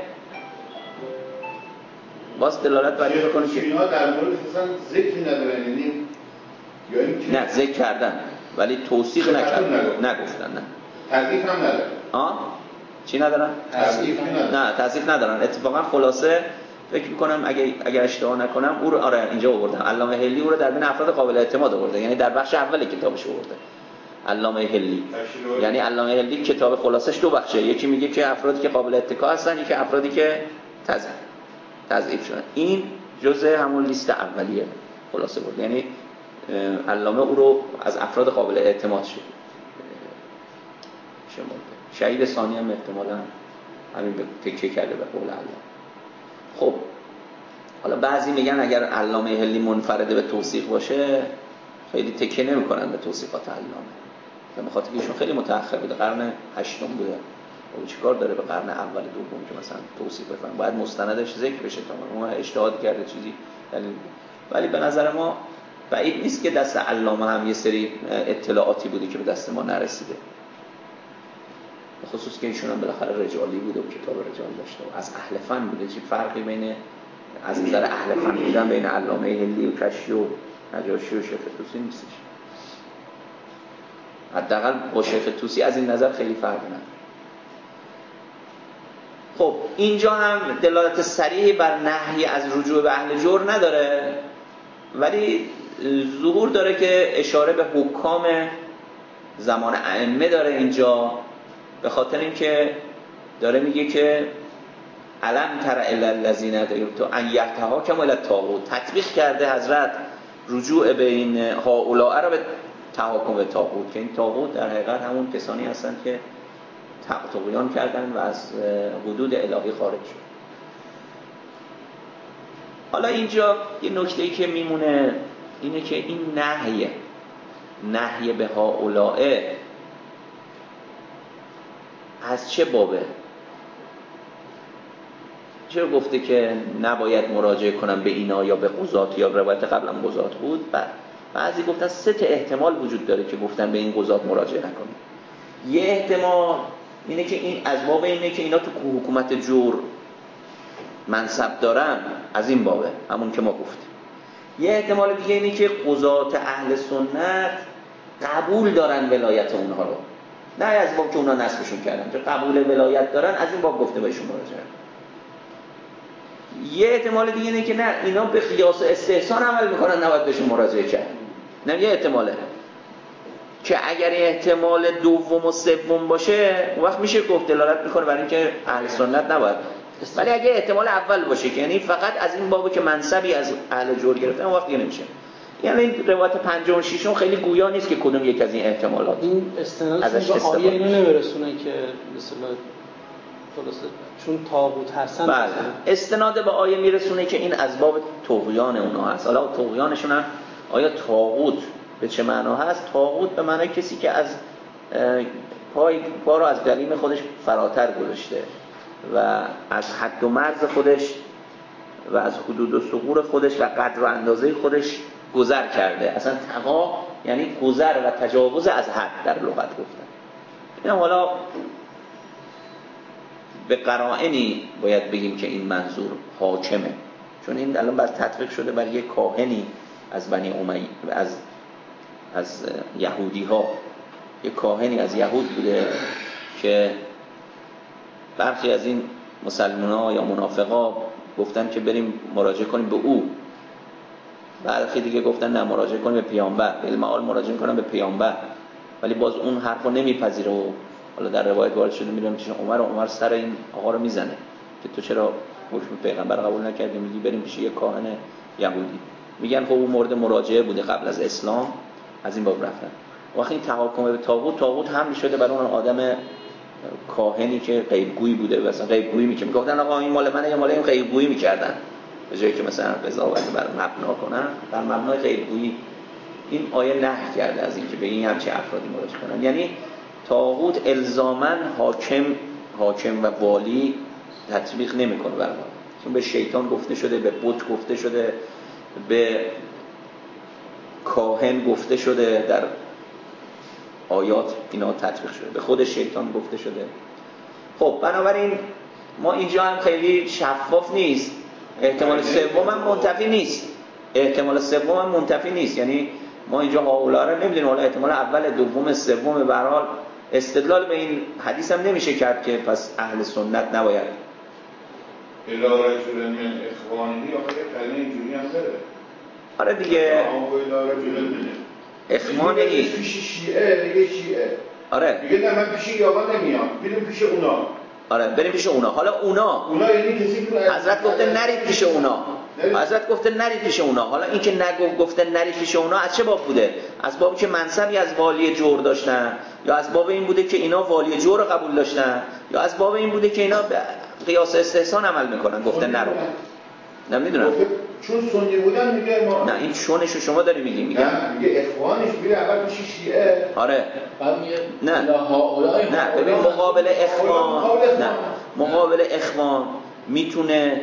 باز دلالت بر این میکنه که اینا در مورد اصلا ذکری ندارن، یعنی نه ذکر کردن ولی توصیف نکردن، نگفتن. نه تضعیف هم ندارن. چی ندارن؟ تضعیف ندارن. نه تضعیف ندارن. اتفاقا خلاصه فکر می‌کنم اگر اشتباه نکنم او رو اینجا آوردم، علامه هلی او رو در بین افراد قابل اعتماد آورده، یعنی در بخش اول کتابش آورده علامه هلی. یعنی علامه هلی کتاب خلاصش دو بخشه، یکی میگه که افرادی که قابل اتکا هستن، یکی افرادی که تضعیف شدن. این جزء همون لیست اولیه خلاصه بود، یعنی علامه او رو از افراد قابل اعتماد شمرده. شهید ثانی هم احتمالاً همین تکیه کرده به قول علامه. خب حالا بعضی میگن اگر علامه هلی منفرده به توصیف باشه خیلی تکیه نمی‌کنن به توصیفات علامه، به خاطر که ایشون خیلی متأخر بوده، قرن هشتم بوده. او چیکار داره به قرن اول دوم که مثلا توصیف بکنه؟ باید مستندش ذکر بشه تا اون اجتهاد کرده چیزی دلیل. ولی به نظر ما بعید نیست که دست علامه هم یه سری اطلاعاتی بوده که به دست ما نرسیده، به خصوص که ایشون هم بالاخره رجالی بوده و کتاب رجال داشته و از اهل فن بوده. چه فرقی بین از نظر اهل فن بودن بین علامه هلی و کشی و نجاشی و شیخ طوسی نیستش. حداقل با شیخ طوسی از این نظر خیلی فرق نداره. خب اینجا هم دلالت صریحی بر نهی از رجوع به اهل جور نداره، ولی ظهور داره که اشاره به حکام زمان ائمه داره اینجا، به خاطر اینکه داره میگه که علم تر الی الذین تو ان یتحاکموا الی الطاغوت، تطبیق کرده حضرت رجوع به این هؤلاء را به تحاکم به طاغوت، که این طاغوت در حقیقت همون کسانی هستند که طغیان کردن و از حدود الهی خارج شد. حالا اینجا یه نکته‌ای که میمونه اینه که این نهی به هؤلاء از چه بابه؟ چرا گفته که نباید مراجعه کنم به اینا یا به قضات، یا روایت قبلا قضات بود؟ بعضی گفتن 3 احتمال وجود داره که گفتن به این قضات مراجعه نکنید. یه احتمال اینه که این از باب اینه که اینا تو حکومت جور منصب دارن، از این بابه، همون که ما گفتیم. یه احتمال دیگه اینه که قضات اهل سنت قبول دارن ولایت اونها رو، نه از باب که اونا نسبشون کردن، چون قبول ولایت دارن از این باب گفته بهشون مراجعه. یه احتمال دیگه اینه که نه، اینا به قیاس و استحسان عمل میکنن، نباید بهشون مراجعه کرد. نه، یه احتماله که اگر احتمال دوم و سوم باشه اون وقت میشه گفت دلالت میکنه برای اینکه اهل سنت نباید. ولی اگه احتمال اول باشه که یعنی فقط از این بابه که منصبی از اهل جور گرفتن، اون وقت دیگه نمیشه. یعنی روایت 5 و 6 خیلی گویا نیست که کدوم یک از این احتمالات این استنادش به آیه اینو نمیرسونه که مثلا خلاصه چون طاغوت هستن. بله، استناد به آیه میرسونه که این از باب طغیان اونها هست. حالا طغیانشون هم آیا طاغوت به چه معنا هست؟ طاغوت به معنای کسی که از پا رو از گلیم خودش فراتر گذاشته و از حد و مرز خودش و از حدود و ثغور خودش و قدر و اندازه خودش گذر کرده. اصلا تقا یعنی گذر و تجاوز از حد در لغت گفتن. اینم حالا به قرائنی باید بگیم که این منظور حاکمه، چون این الان بر تطبیق شده بر یک کاهنی از بنی امیه، از یهودی ها. یک کاهنی از یهود بوده که برخی از این مسلمان ها یا منافقا گفتن که بریم مراجعه کنیم به او، برخی دیگه گفتن نه، مراجعه کنیم به پیامبر، بالمعال مراجعه کنیم به پیامبر، ولی باز اون حرفو نمیپذیره و حالا در روایت وارد شده میرم چون عمر سر این آقا رو میزنه که تو چرا حکم پیغمبر قبول نکردی، میگی بریم پیش یک کاهن یهودی. میگن خب اون مورد مراجعه بوده قبل از اسلام، از این باب رفتن. وقتی این تحاکم به طاغوت هم میشده برای اون آدم کاهنی که غیبگویی بوده، مثلا غیبگویی میکنه، میگفتن آقا این مال منه یا مال این، غیبگویی میکردن به جایی که مثلا قضاوت بر مبنا کنن، بر مبنای غیبگویی. این آیه نهی کرده از اینکه به این همچین افرادی مراجعه کنن. یعنی طاغوت الزاماً حاکم و والی تطبیق نمیکنه بر ما، چون به شیطان گفته شده، به بت گفته شده، به کاهن گفته شده، در آیات اینا تطبیق شده، به خود شیطان گفته شده. خب بنابراین ما اینجا هم خیلی شفاف نیست. احتمال سوم هم منتفی نیست. یعنی ما اینجا هؤلاء رو نمیدونیم، حالا احتمال اول، دوم، سوم، به هر حال استدلال به این حدیث هم نمیشه کرد که پس اهل سنت نباید الا رجل من اخوانه آخه قرینه اینجوری هم داره. آره دیگه الا رجل من اخوان نیست. پیش شیعه یه شیعه آره میگه نه من پیش یاقا نمیام، بریم پیش اونا. آره بریم پیش اونا. حالا اونا یعنی کسی که حضرت گفته نرید پیش اونا. حضرت گفته نرید پیش اونا. حالا این که گفته نرید پیش اونا از چه باب بوده؟ از بابی که منصبی از والی جور داشتن، یا از باب این بوده که اینا والی جور رو قبول داشتن، یا از باب این بوده که اینا قیاس استحسان عمل میکنن گفته نرو؟ نمیدونم. چون سنی بودن میگه ما نه این چونشو شما داری میگی. نه میگه اخوانش میره اول پیش شیعه. آره بعد میگه نه ببین مقابل اخوان میتونه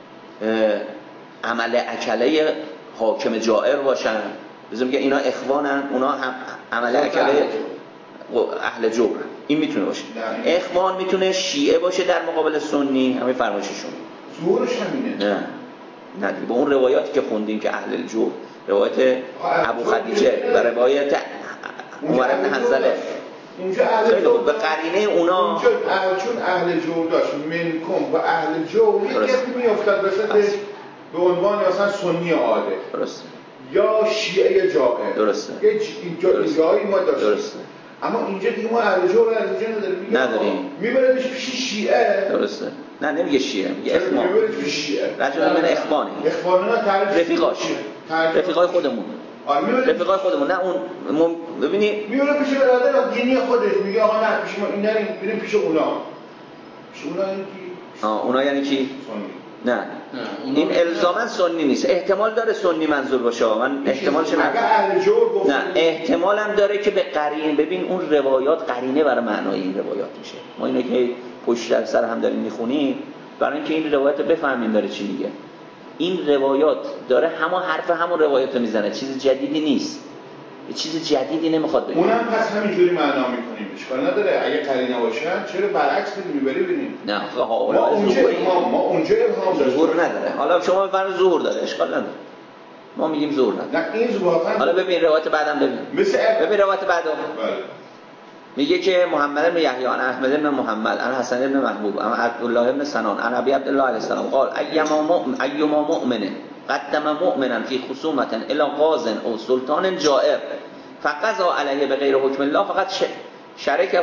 عمل اکله حاکم جائر باشن. بذار میگه اینا اخوانن، اونا هم عمل اکله اهل جور. این میتونه باشه. اخوان میتونه شیعه باشه در مقابل سنی، همین فرمایششون. زورش همینه. نه به اون روایاتی که خوندیم که اهل الجور، روایت ابو خدیجه و روایت عمر بن حنظله، اونجا اهل جور به قرینه اونا اونجا چون اهل جور داشت منکم و اهل جور یکی میافتاد وسطش به عنوان مثلا سنی عاده. درسته. یا شیعه جائر. درسته. اینجا جایی ما داشتیم. درسته. اما اینجا دیگه ما اهل جور نداریم. میبردش پیش شیعه. درسته. نه نمیگه شیعه، میگه اخوان. رجل من اخوانه. اخوانه رفیقای خودمون. رفیقای خودمون. نه اون ببینی میونه پیش برادر دینی خودش میگه آقا نه پیش ما این نریم، بریم پیش اونا. پیش اونا یعنی کی؟ اونا یعنی کی؟ نه این الزاما سنی نیست. احتمال داره سنی منظور باشه. من احتمالش نه احتمالم داره که به قرینه. ببین اون روایات قرینه برای معنای این روایات میشه. ما اینو که پشت سر هم داریم میخونیم برای اینکه این روایت بفهمیم داره چی میگه. این روایات داره همون حرف همون روایات رو میزنه، چیز جدیدی نیست. یه چیز جدیدی نمیخواد بگه. اونم پس همینجوری معنا میکنیم. اشکال نداره اگه قرینه باشه چرا برعکس میبری ببینیم. نه ما اونجا ابهام داشت. ظهور نداره. حالا شما بفرمایید ظهور داره، اشکال نداره. ما میگیم ظهور نداره. نه این واقعا. حالا ببین روایت بعدم ببین روایت بعدم. بله. میگه که محمد بن یحیی عن احمد بن محمد عن حسن بن محبوب عن عبدالله بن سنان عن ابی عبدالله علیه السلام قال ایما مؤمن قدم مؤمنا في خصومة الى غاز او سلطان جائر فقضى علیه بغیر حکم الله فقط شرکه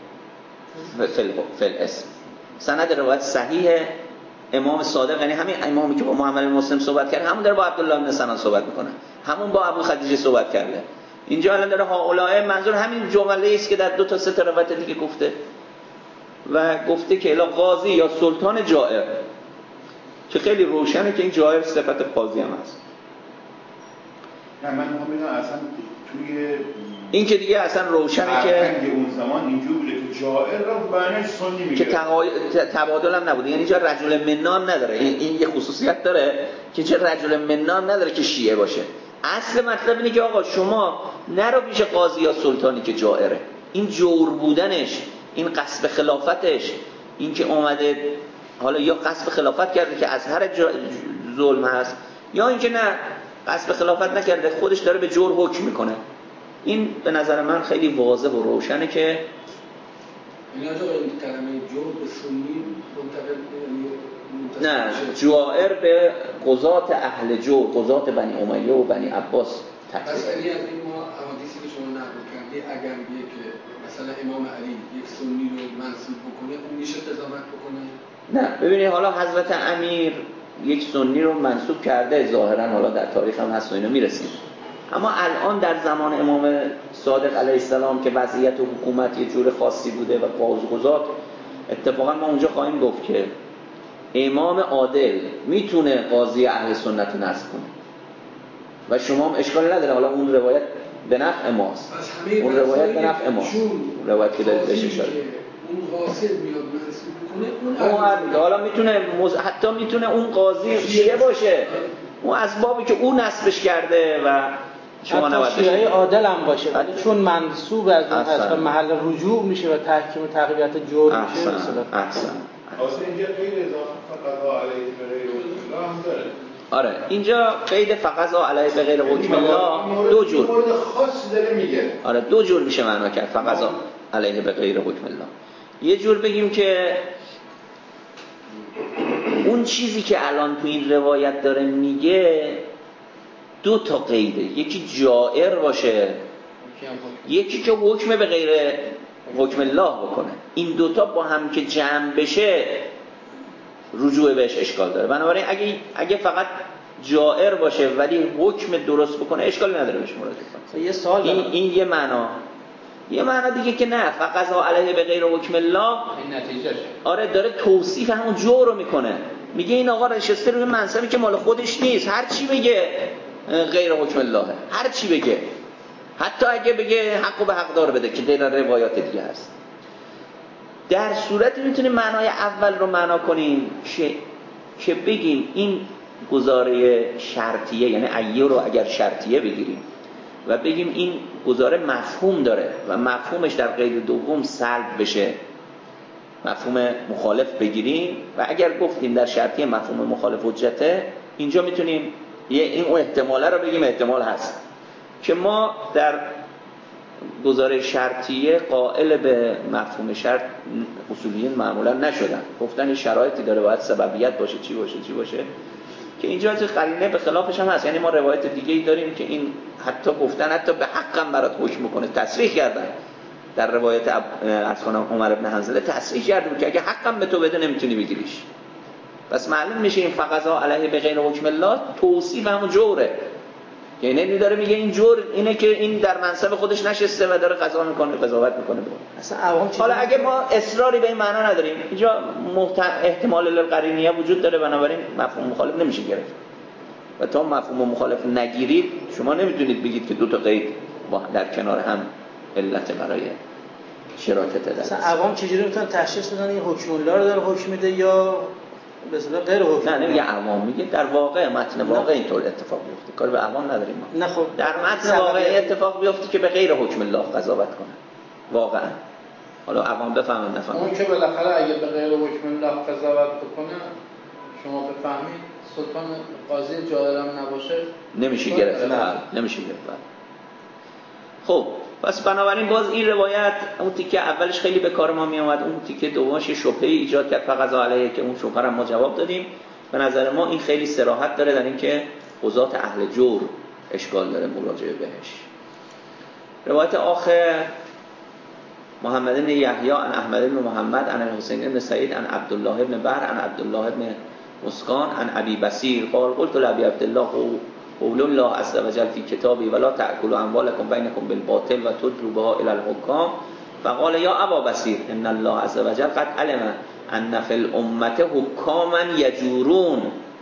فی الاسم. سند روایت صحیح امام صادق، یعنی همین امامی که با محمد بن مسلم صحبت کرد همون داره با عبدالله بن سنان صحبت میکنه، همون با ابو خدیجه صحبت کرده. اینجا الان داره هؤلاء منظور همین جمله است که در 2 تا 3 تا روایت دیگه گفته و گفته که الا قاضی یا سلطان جائر، که خیلی روشنه که این جائر صفت قاضی هم هست. نه من میخوام بگم اصلا توی این که دیگه اصلا روشنه که اون زمان اینجوری بوده که جائر رو معنیش سنی میگیره که تبادل هم نبوده. یعنی اینجا رجل منام نداره. این یه خصوصیت داره که چه رجل منام نداره که شیعه باشه. اصل مطلب اینه که آقا شما نرو پیش قاضی یا سلطانی که جائره. این جور بودنش، این قصب خلافتش، این که اومده حالا یا قصب خلافت کرده که از هر ظلم هست، یا اینکه نه قصب خلافت نکرده خودش داره به جور حکم میکنه. این به نظر من خیلی واضح و روشنه که این آجا این کلمه جور به سنی نه جوائر به قضات اهل جور، قضات بنی امیه و بنی عباس تکلیف. پس علی از این ما حوادثی که شما نقل کردی اگر بیه که مثلا امام علی یک سنی رو منصوب بکنه اون میشه قضاوت بکنه؟ نه ببینید حالا حضرت امیر یک سنی رو منصوب کرده ظاهرا، حالا در تاریخ هم هست و اینو میرسیم. اما الان در زمان امام صادق علیه السلام که وضعیت حکومت یه جور خاصی بوده و قضات، اتفاقا ما اونجا خواهیم گفت که امام عادل میتونه قاضی اهل سنت رو نصب کنه و شما هم اشکال نداره. حالا اون روایت به نفع ماست، اون روایت به نفع ماست، روایت که بهش اشاره اون قاصد میاد منصوب کنه اون حالا میتونه حتی میتونه اون قاضی شیعه باشه، اون اسبابی که اون نصبش کرده و شما نباید شیعه عادل هم باشه ولی چون منصوب از اون هست و محل رجوع میشه و تحکیم و تقویت جور میشه. احسن. اصلا اینجا قید اضافه فقط علیه بغیر حکم الله هم داره. آره اینجا قید فقط علیه بغیر حکم الله دو جور مورد خاصی داره میگه. آره دو جور میشه معنا کرد فقط علیه بغیر حکم الله. یه جور بگیم که اون چیزی که الان تو این روایت داره میگه دو تا قیده، یکی جائر باشه، یکی که حکم به غیر حکم الله بکنه. این دوتا با هم که جمع بشه رجوع بهش اشکال داره. بنابراین اگه فقط جائر باشه ولی حکم درست بکنه اشکالی نداره بهش مراجعه کنه. یه سوال این یه معنا. یه معنا دیگه که نه، فقط علیه به غیر حکم الله، این نتیجهشه. آره داره توصیف همون جور رو میکنه. میگه این آقا نشسته روی منصبی که مال خودش نیست، هر چی بگه غیر حکم الله، هر چی بگه، حتی اگه بگه حقو به حقدار بده که در روایات دیگه هست. در صورتی میتونیم معنای اول رو معنا کنیم که بگیم این گزاره شرطیه، یعنی ایه رو اگر شرطیه بگیریم و بگیم این گزاره مفهوم داره و مفهومش در قید دوم سلب بشه، مفهوم مخالف بگیریم، و اگر گفتیم در شرطیه مفهوم مخالف حجته، اینجا میتونیم این احتماله رو بگیم احتمال هست که ما در گزاره شرطیه قائل به مفهوم شرط اصولیین معمولا نشدن، گفتن شرایطی داره باید سببیت باشه، چی باشه که اینجا قرینه به خلافش هم هست. یعنی ما روایت دیگه‌ای داریم که این حتی گفتن حتی به حقم برات حکم میکنه، تصریح کردن در روایت عمر بن حنظله تصریح کرده که اگه حقم به تو بده نمیتونی بگیریش. پس معلوم میشه این فقضا علیه به غیر حکم الله توصیف همون جوره، یعنی داره میگه این جور اینه که این در منصب خودش نشسته و داره قضاوت میکنه. اصلا حالا اگه ما اصراری به این معنا نداریم، اینجا احتمال للقرینیه وجود داره، بنابراین مفهوم مخالف نمیشه گرفت و تا مفهوم مخالف نگیرید شما نمیتونید بگید که دو تا قید در کنار هم علت برای شراکت داره. اصلا عوام چجوری میتونن تشخیص بدن این حکم الله رو داره حکم میده یا به اصطلاح غیر حکم؟ نه نمیگه عوام، میگه در واقع متن واقع اینطور اتفاق میفته، کار به عوام نداریم ما. نه خب در متن واقع اتفاق بیفته که به غیر حکم الله قضاوت کنه واقعا. حالا عوام بفهمن نفهمن، اون که بالاخره اگه به غیر حکم الله قضاوت بکنه شما بفهمید سلطان قاضی جائر هم نباشه نمیشه گرفت. نمیشه گرفت. خب پس بنابراین باز این روایت اون تیکه اولش خیلی به کار ما می اومد، اون تیکه دومش شبهه ایجاد کرد فقضا علیه که اون شبهه رو ما جواب دادیم. به نظر ما این خیلی صراحت داره در اینکه قضات اهل جور اشکال داره مراجعه بهش. روایت آخر محمد بن یحیی عن احمد بن محمد عن حسین بن سعید عن عبدالله بن بحر عن عبدالله بن مسکان عن ابی بصیر قال قلت لابی عبدالله قول الله عز وجل فی کتابی ولا تأکلوا اموالکم بینکم بالباطل و تدلوا بها الی الحکام فقال یا ابا بصیر ان الله عز وجل قد علم ان فی الامه حکاما یجورون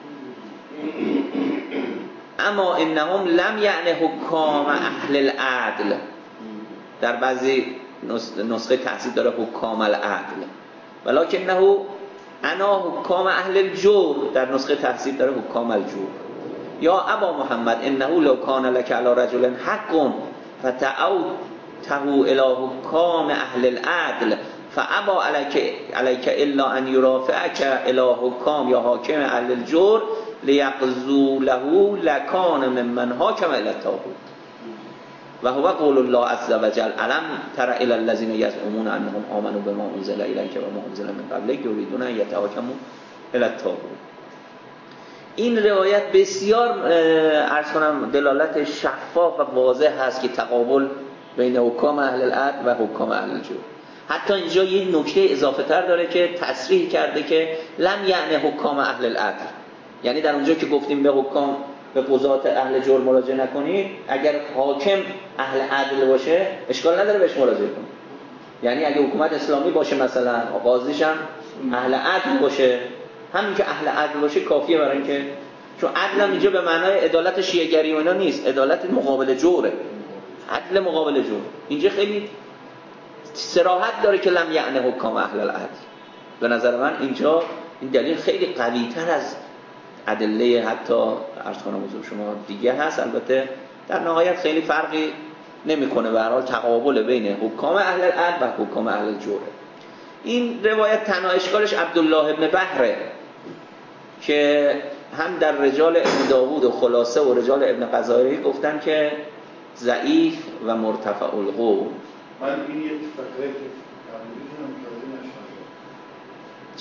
اما انهم لم یعنی حکام اهل العدل. در بعضی نسخه تحصیل داره حکام العدل، ولکنه انا حکام اهل الجور، در نسخه تحصیل داره حکام الجور. یا ابا محمد انه لو کان لك علی رجل حق فتعوته الى حکام اهل العدل فابا عليك الا ان يرافعك الى حکام یا حاکم اهل الجور ليقضوا له لكان ممن حاكم الى الطاغوت و هو قول الله عز وجل الم تر الى الذين يزعمون انهم آمنوا بما انزل اليك وما انزل من قبلك يريدون ان يتحاكموا الى الطاغوت. این روایت بسیار عرض کنم دلالت شفاف و واضح هست که تقابل بین حکام اهل العدل و حکام اهل الجور. حتی اینجا یه نکته اضافه تر داره که تصریح کرده که لم یعنی حکام اهل العدل، یعنی در اونجا که گفتیم به حکام به قضات اهل جور مراجعه نکنید، اگر حاکم اهل عدل باشه اشکال نداره بهش مراجعه کنید. یعنی اگه حکومت اسلامی باشه مثلا قاضیش هم اهل عدل باشه، همین که اهل عدل باشه کافیه برای اینکه، چون عدل هم اینجا به معنای عدالت شیعه‌گری و اینا نیست، عدالت مقابل جوره، عدل مقابل جور. اینجا خیلی صراحت داره که لم یعنی حکام اهل العدل. به نظر من اینجا این دلیل خیلی قوی‌تر از ادله حتی عرض کنم حضور شما دیگه هست. البته در نهایت خیلی فرقی نمیکنه، به هر حال تقابل بین حکام اهل العدل و حکام اهل الجوره. این روایت تنها اشکالش عبدالله ابن بحره که هم در رجال ابن داوود و خلاصه و رجال ابن قزائری گفتن که ضعیف و مرتفع القول. من این یک فقره که میتونم توضیح نشم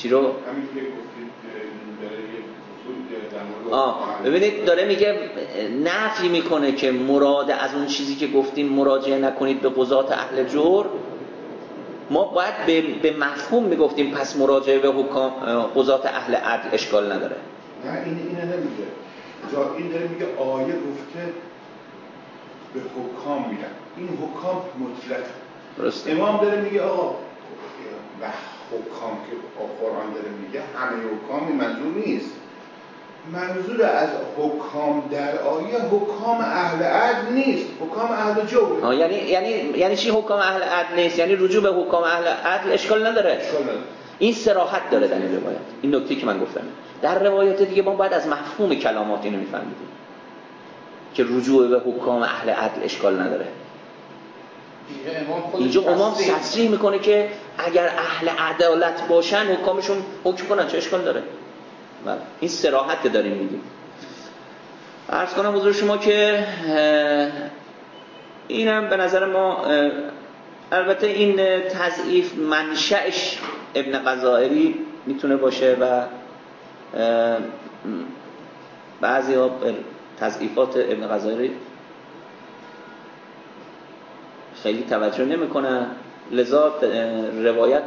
چی رو؟ همین که گفتید داره یه اصول در مورد ببینید داره میگه نفی میکنه که مراد از اون چیزی که گفتیم مراجعه نکنید به قضات اهل جور. ما باید به مفهوم میگفتیم پس مراجعه به قضات اهل عدل اشکال نداره. نه اینه نمیگه. این داره میگه آیه گفته به حکام میرن. این حکام مطلق. درسته. امام داره میگه آقا و حکام که قرآن داره میگه همه حکامی منظور نیست. منظور از حکام در آیه حکام اهل عدل نیست، حکام اهل جور. یعنی چی حکام اهل عدل نیست؟ یعنی رجوع به حکام اهل عدل اشکال نداره. این صراحت داره در این روایت. این نکته که من گفتم. در روایات دیگه ما باید از مفهوم کلمات اینو میفهمیدیم که رجوع به حکام اهل عدل اشکال نداره. اینجا امام تصریح میکنه که اگر اهل عدالت باشن حکامشون حکم کنن، چه اشکال داره؟ این صراحت داریم میگیم. عرض کنم حضور شما که اینم به نظر ما، البته این تضعیف منشأش ابن غزائری میتونه باشه و بعضی ها تضعیفات ابن غزائری خیلی توجه نمیکنن، لذا روایت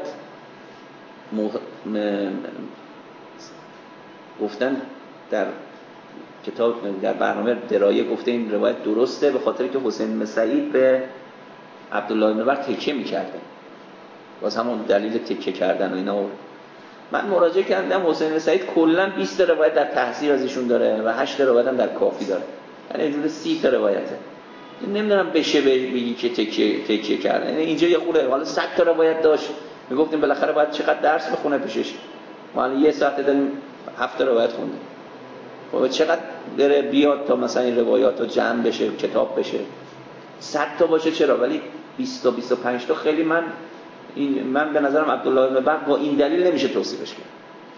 گفتن در کتاب در برنامه درایه گفته این روایت درسته به خاطر که حسین بن سعید به عبدالله بن عمر تکیه می‌کرده. باز همون دلیل تکیه کردن و اینا. من مراجعه کردم حسین بن سعید کلا 20 روایت در تحصیل از ایشون داره و 8 روایت هم در کافی داره. یعنی اینجوری 30 تا روایته. نمیدونم بشه بگی که تکیه کرده. یعنی اینجا یه خوره حالا 100 تا روایت داشت. میگفتیم بالاخره باید چقدر درس بخونه پیشش. ما الان یه ساعت داریم 7 روایت خوندیم. خب چقدر بره بیاد تا مثلا این روایات رو جمع بشه، کتاب بشه. 100 تا باشه چرا، ولی 20 تا 25 تا خیلی من به نظرم عبدالله بن عمر با این دلیل نمیشه توصیفش کرد.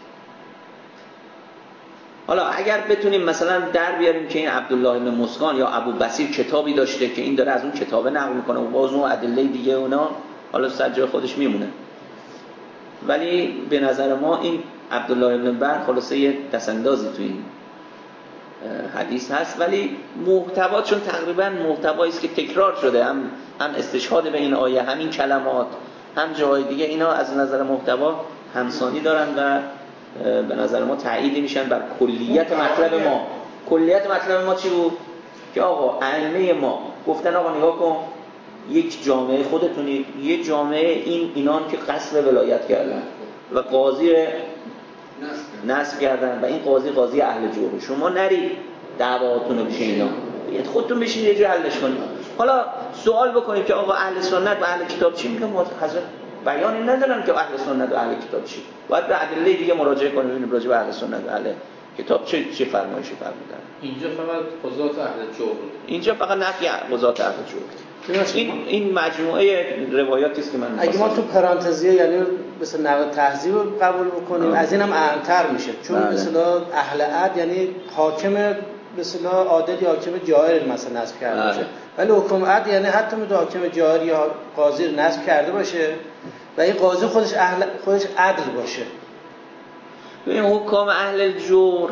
حالا اگر بتونیم مثلا در بیاریم که این عبدالله بن مسکان یا ابو بصیر کتابی داشته که این داره از اون کتابه نقل میکنه و باز اون ادله دیگه اونا حالا سر جای خودش میمونه، ولی به نظر ما این عبدالله بن عمر خلاصه یه دستاندازی تو این حدیث هست، ولی محتوا چون تقریبا محتوایی است که تکرار شده، هم استشهاد به این آیه، همین کلمات، هم جای دیگه، اینا از نظر محتوا همسانی دارن و به نظر ما تأیید میشن بر کلیت مطلب ما. کلیت مطلب ما چی بود؟ که آقا ائمه ما گفتن آقا نگاه کن، یک جامعه خودتونی، یک جامعه اینان که قصد ولایت کردن و قاضی نصب کردن و این قاضی اهل جوره، شما نرید دعواتون رو بشه اینا، خودتون بشین یه جور حلش کنید. حالا سوال بکنید که آقا اهل سنت و اهل کتاب چی میگن؟ حضرت بیانی ندارن که اهل سنت و اهل کتاب چی. باید به ادله دیگه مراجعه کنیم ببینیم راجع به اهل سنت و اهل کتاب چه فرمایشی فرمودن. اینجا فقط قضات اهل جور، اینجا فقط نفی قضات اهل جور. این مجموعه روایاتی است که من اگه ما تو پرانتزیه یعنی مثل نقد تهذیب رو قبول بکنیم از اینم اعم‌تر میشه، چون مثلا اهل عدل یعنی حاکم مثلا عادل یا حاکم جائر مثلا نصب کرده باشه، ولی حکم عدل یعنی حتی میتونه حاکم جائر یا قاضی نصب کرده باشه و این قاضی خودش عدل باشه. این حکام اهل الجور،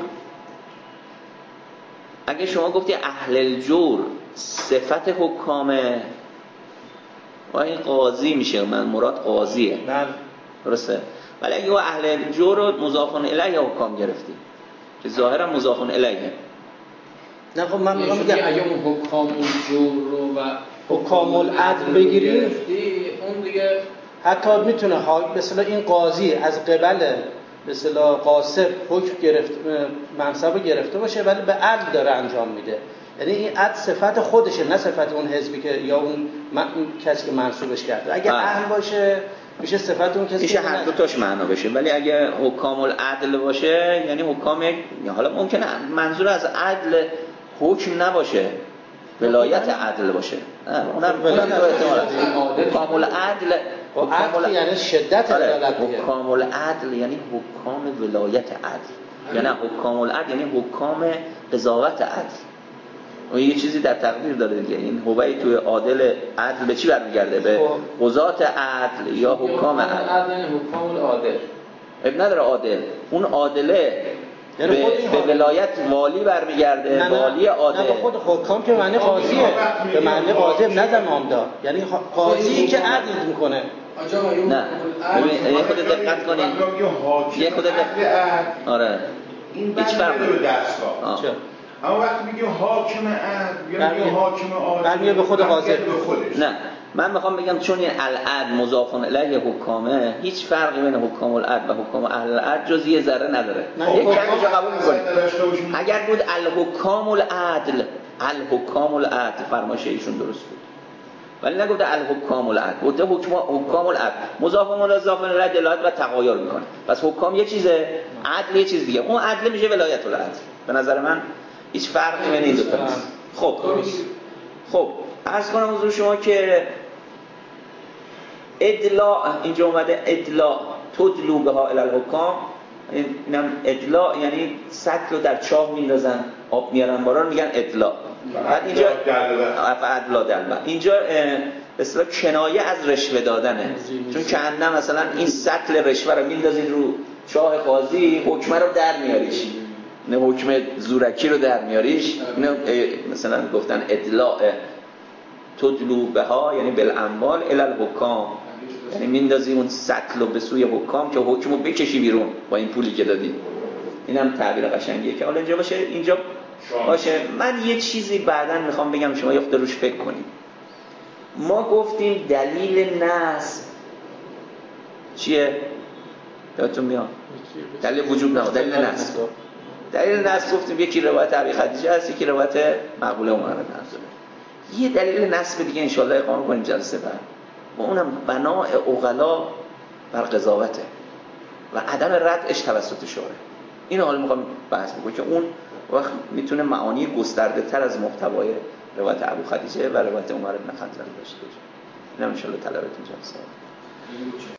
اگه شما گفتی اهل الجور صفت حکامه و این قاضی میشه، من مراد قاضیه، بله درسته، ولی اگه با اهل الجور رو مضاف الیه حکام گرفتی که ظاهرا مضاف الیه. نه خب من میگم اگه اون حکام الجور رو و حکام العدل بگیری اون دیگه حتی میتونه مثلا این قاضی از قبل مثلا قاصب حکم گرفت، منصب گرفته باشه ولی به عدل داره انجام میده، یعنی این عدل صفت خودشه نه صفت اون حزبی که یا اون کسی که منصوبش کرده. اگه اهل باشه میشه صفت اون کسی میشه هر دو تاش معنا بشه، ولی اگه حکام العدل باشه یعنی حکام، حالا ممکنه منظور از عدل حکم نباشه، ولایت عدل باشه، اونم حکام العدل، عدل یعنی شدت عدالت دیگه. حکام العدل یعنی حکام ولایت عدل، یعنی حکام العدل یعنی حکام قضاوت عدل. و یه چیزی در تقدیر داره دیگه، این هوای توی عادل عدل به چی برمیگرده؟ به قضات عدل یا حکام عدل. یعنی حکام العادل. اب نداره عادل، اون عادله به ولایت والی برمیگرده، والی عادل. نه به خود حکام که معنی قاضیه، به معنی قاضی نه زمامدار، یعنی قاضی که عدل میکنه. نه یه خود دقت کنید، یه خود دقت. آره هیچ فرقی نمیکنه. اما وقتی میگیم حاکم عدل یا حاکم عادل به خود قاضی. نه من میخوام بگم چون این العدل مضاف الیه حکامه، هیچ فرقی بین حکام العدل و حکام اهل العدل جز یه ذره نداره. یک کلمه قبول می‌کنید. اگر بود الحکام العدل، الحکام العدل فرمایش ایشون درست بود، ولی نگفته الحکام العدل، گفته حکام العدل. مضاف و مضاف الیه دلالت و تغایر میکنه. پس حکام یه چیزه، عدل یه چیز دیگه. اون عدل میشه ولایت العدل. به نظر من هیچ فرقی بین این دو تا نیست. خب عرض کنم حضور شما که ادلاع اینجا اومده، ادلاع تدلو بها الی الحکام، اینم ادلاع یعنی سطل رو در چاه میندازن آب میارن بالا رو میگن ادلاع. بعد اینجا ادلاع دلبه، اینجا به اصطلاح کنایه از رشوه دادنه، چون کأنه مثلا این سطل رشوه رو میندازید رو چاه قاضی، حکمه رو در میاریش، نه حکم زورکی رو در میاریش، نه مثلا گفتن ادلاع تدلو بها یعنی بالاموال الی الحکام، یعنی میندازی اون سطل رو به سوی حکام که حکمو بکشی بیرون با این پولی که دادی. اینم تعبیر قشنگیه که حالا اینجا باشه، اینجا باشه. من یه چیزی بعداً میخوام بگم شما یه خود روش فکر کنید. ما گفتیم دلیل نصب چیه؟ یادتون میاد؟ دلیل وجوب نه، دلیل نصب. دلیل نصب گفتیم یکی روایت ابی خدیجه هست، یکی روایت مقبوله عمر بن عبدالله. یه دلیل نصب دیگه ان شاءالله اقامه کنیم جلسه بعد، و اونم بناء عقلا بر قضاوته و عدم ردش توسط شارع. این حال میخوام بحث بکنم که اون وقت میتونه معانی گسترده تر از محتوای روایت ابو خدیجه و روایت عمر بن خطاب داشته باشه. اینم ان شاءالله طلبتون جلسه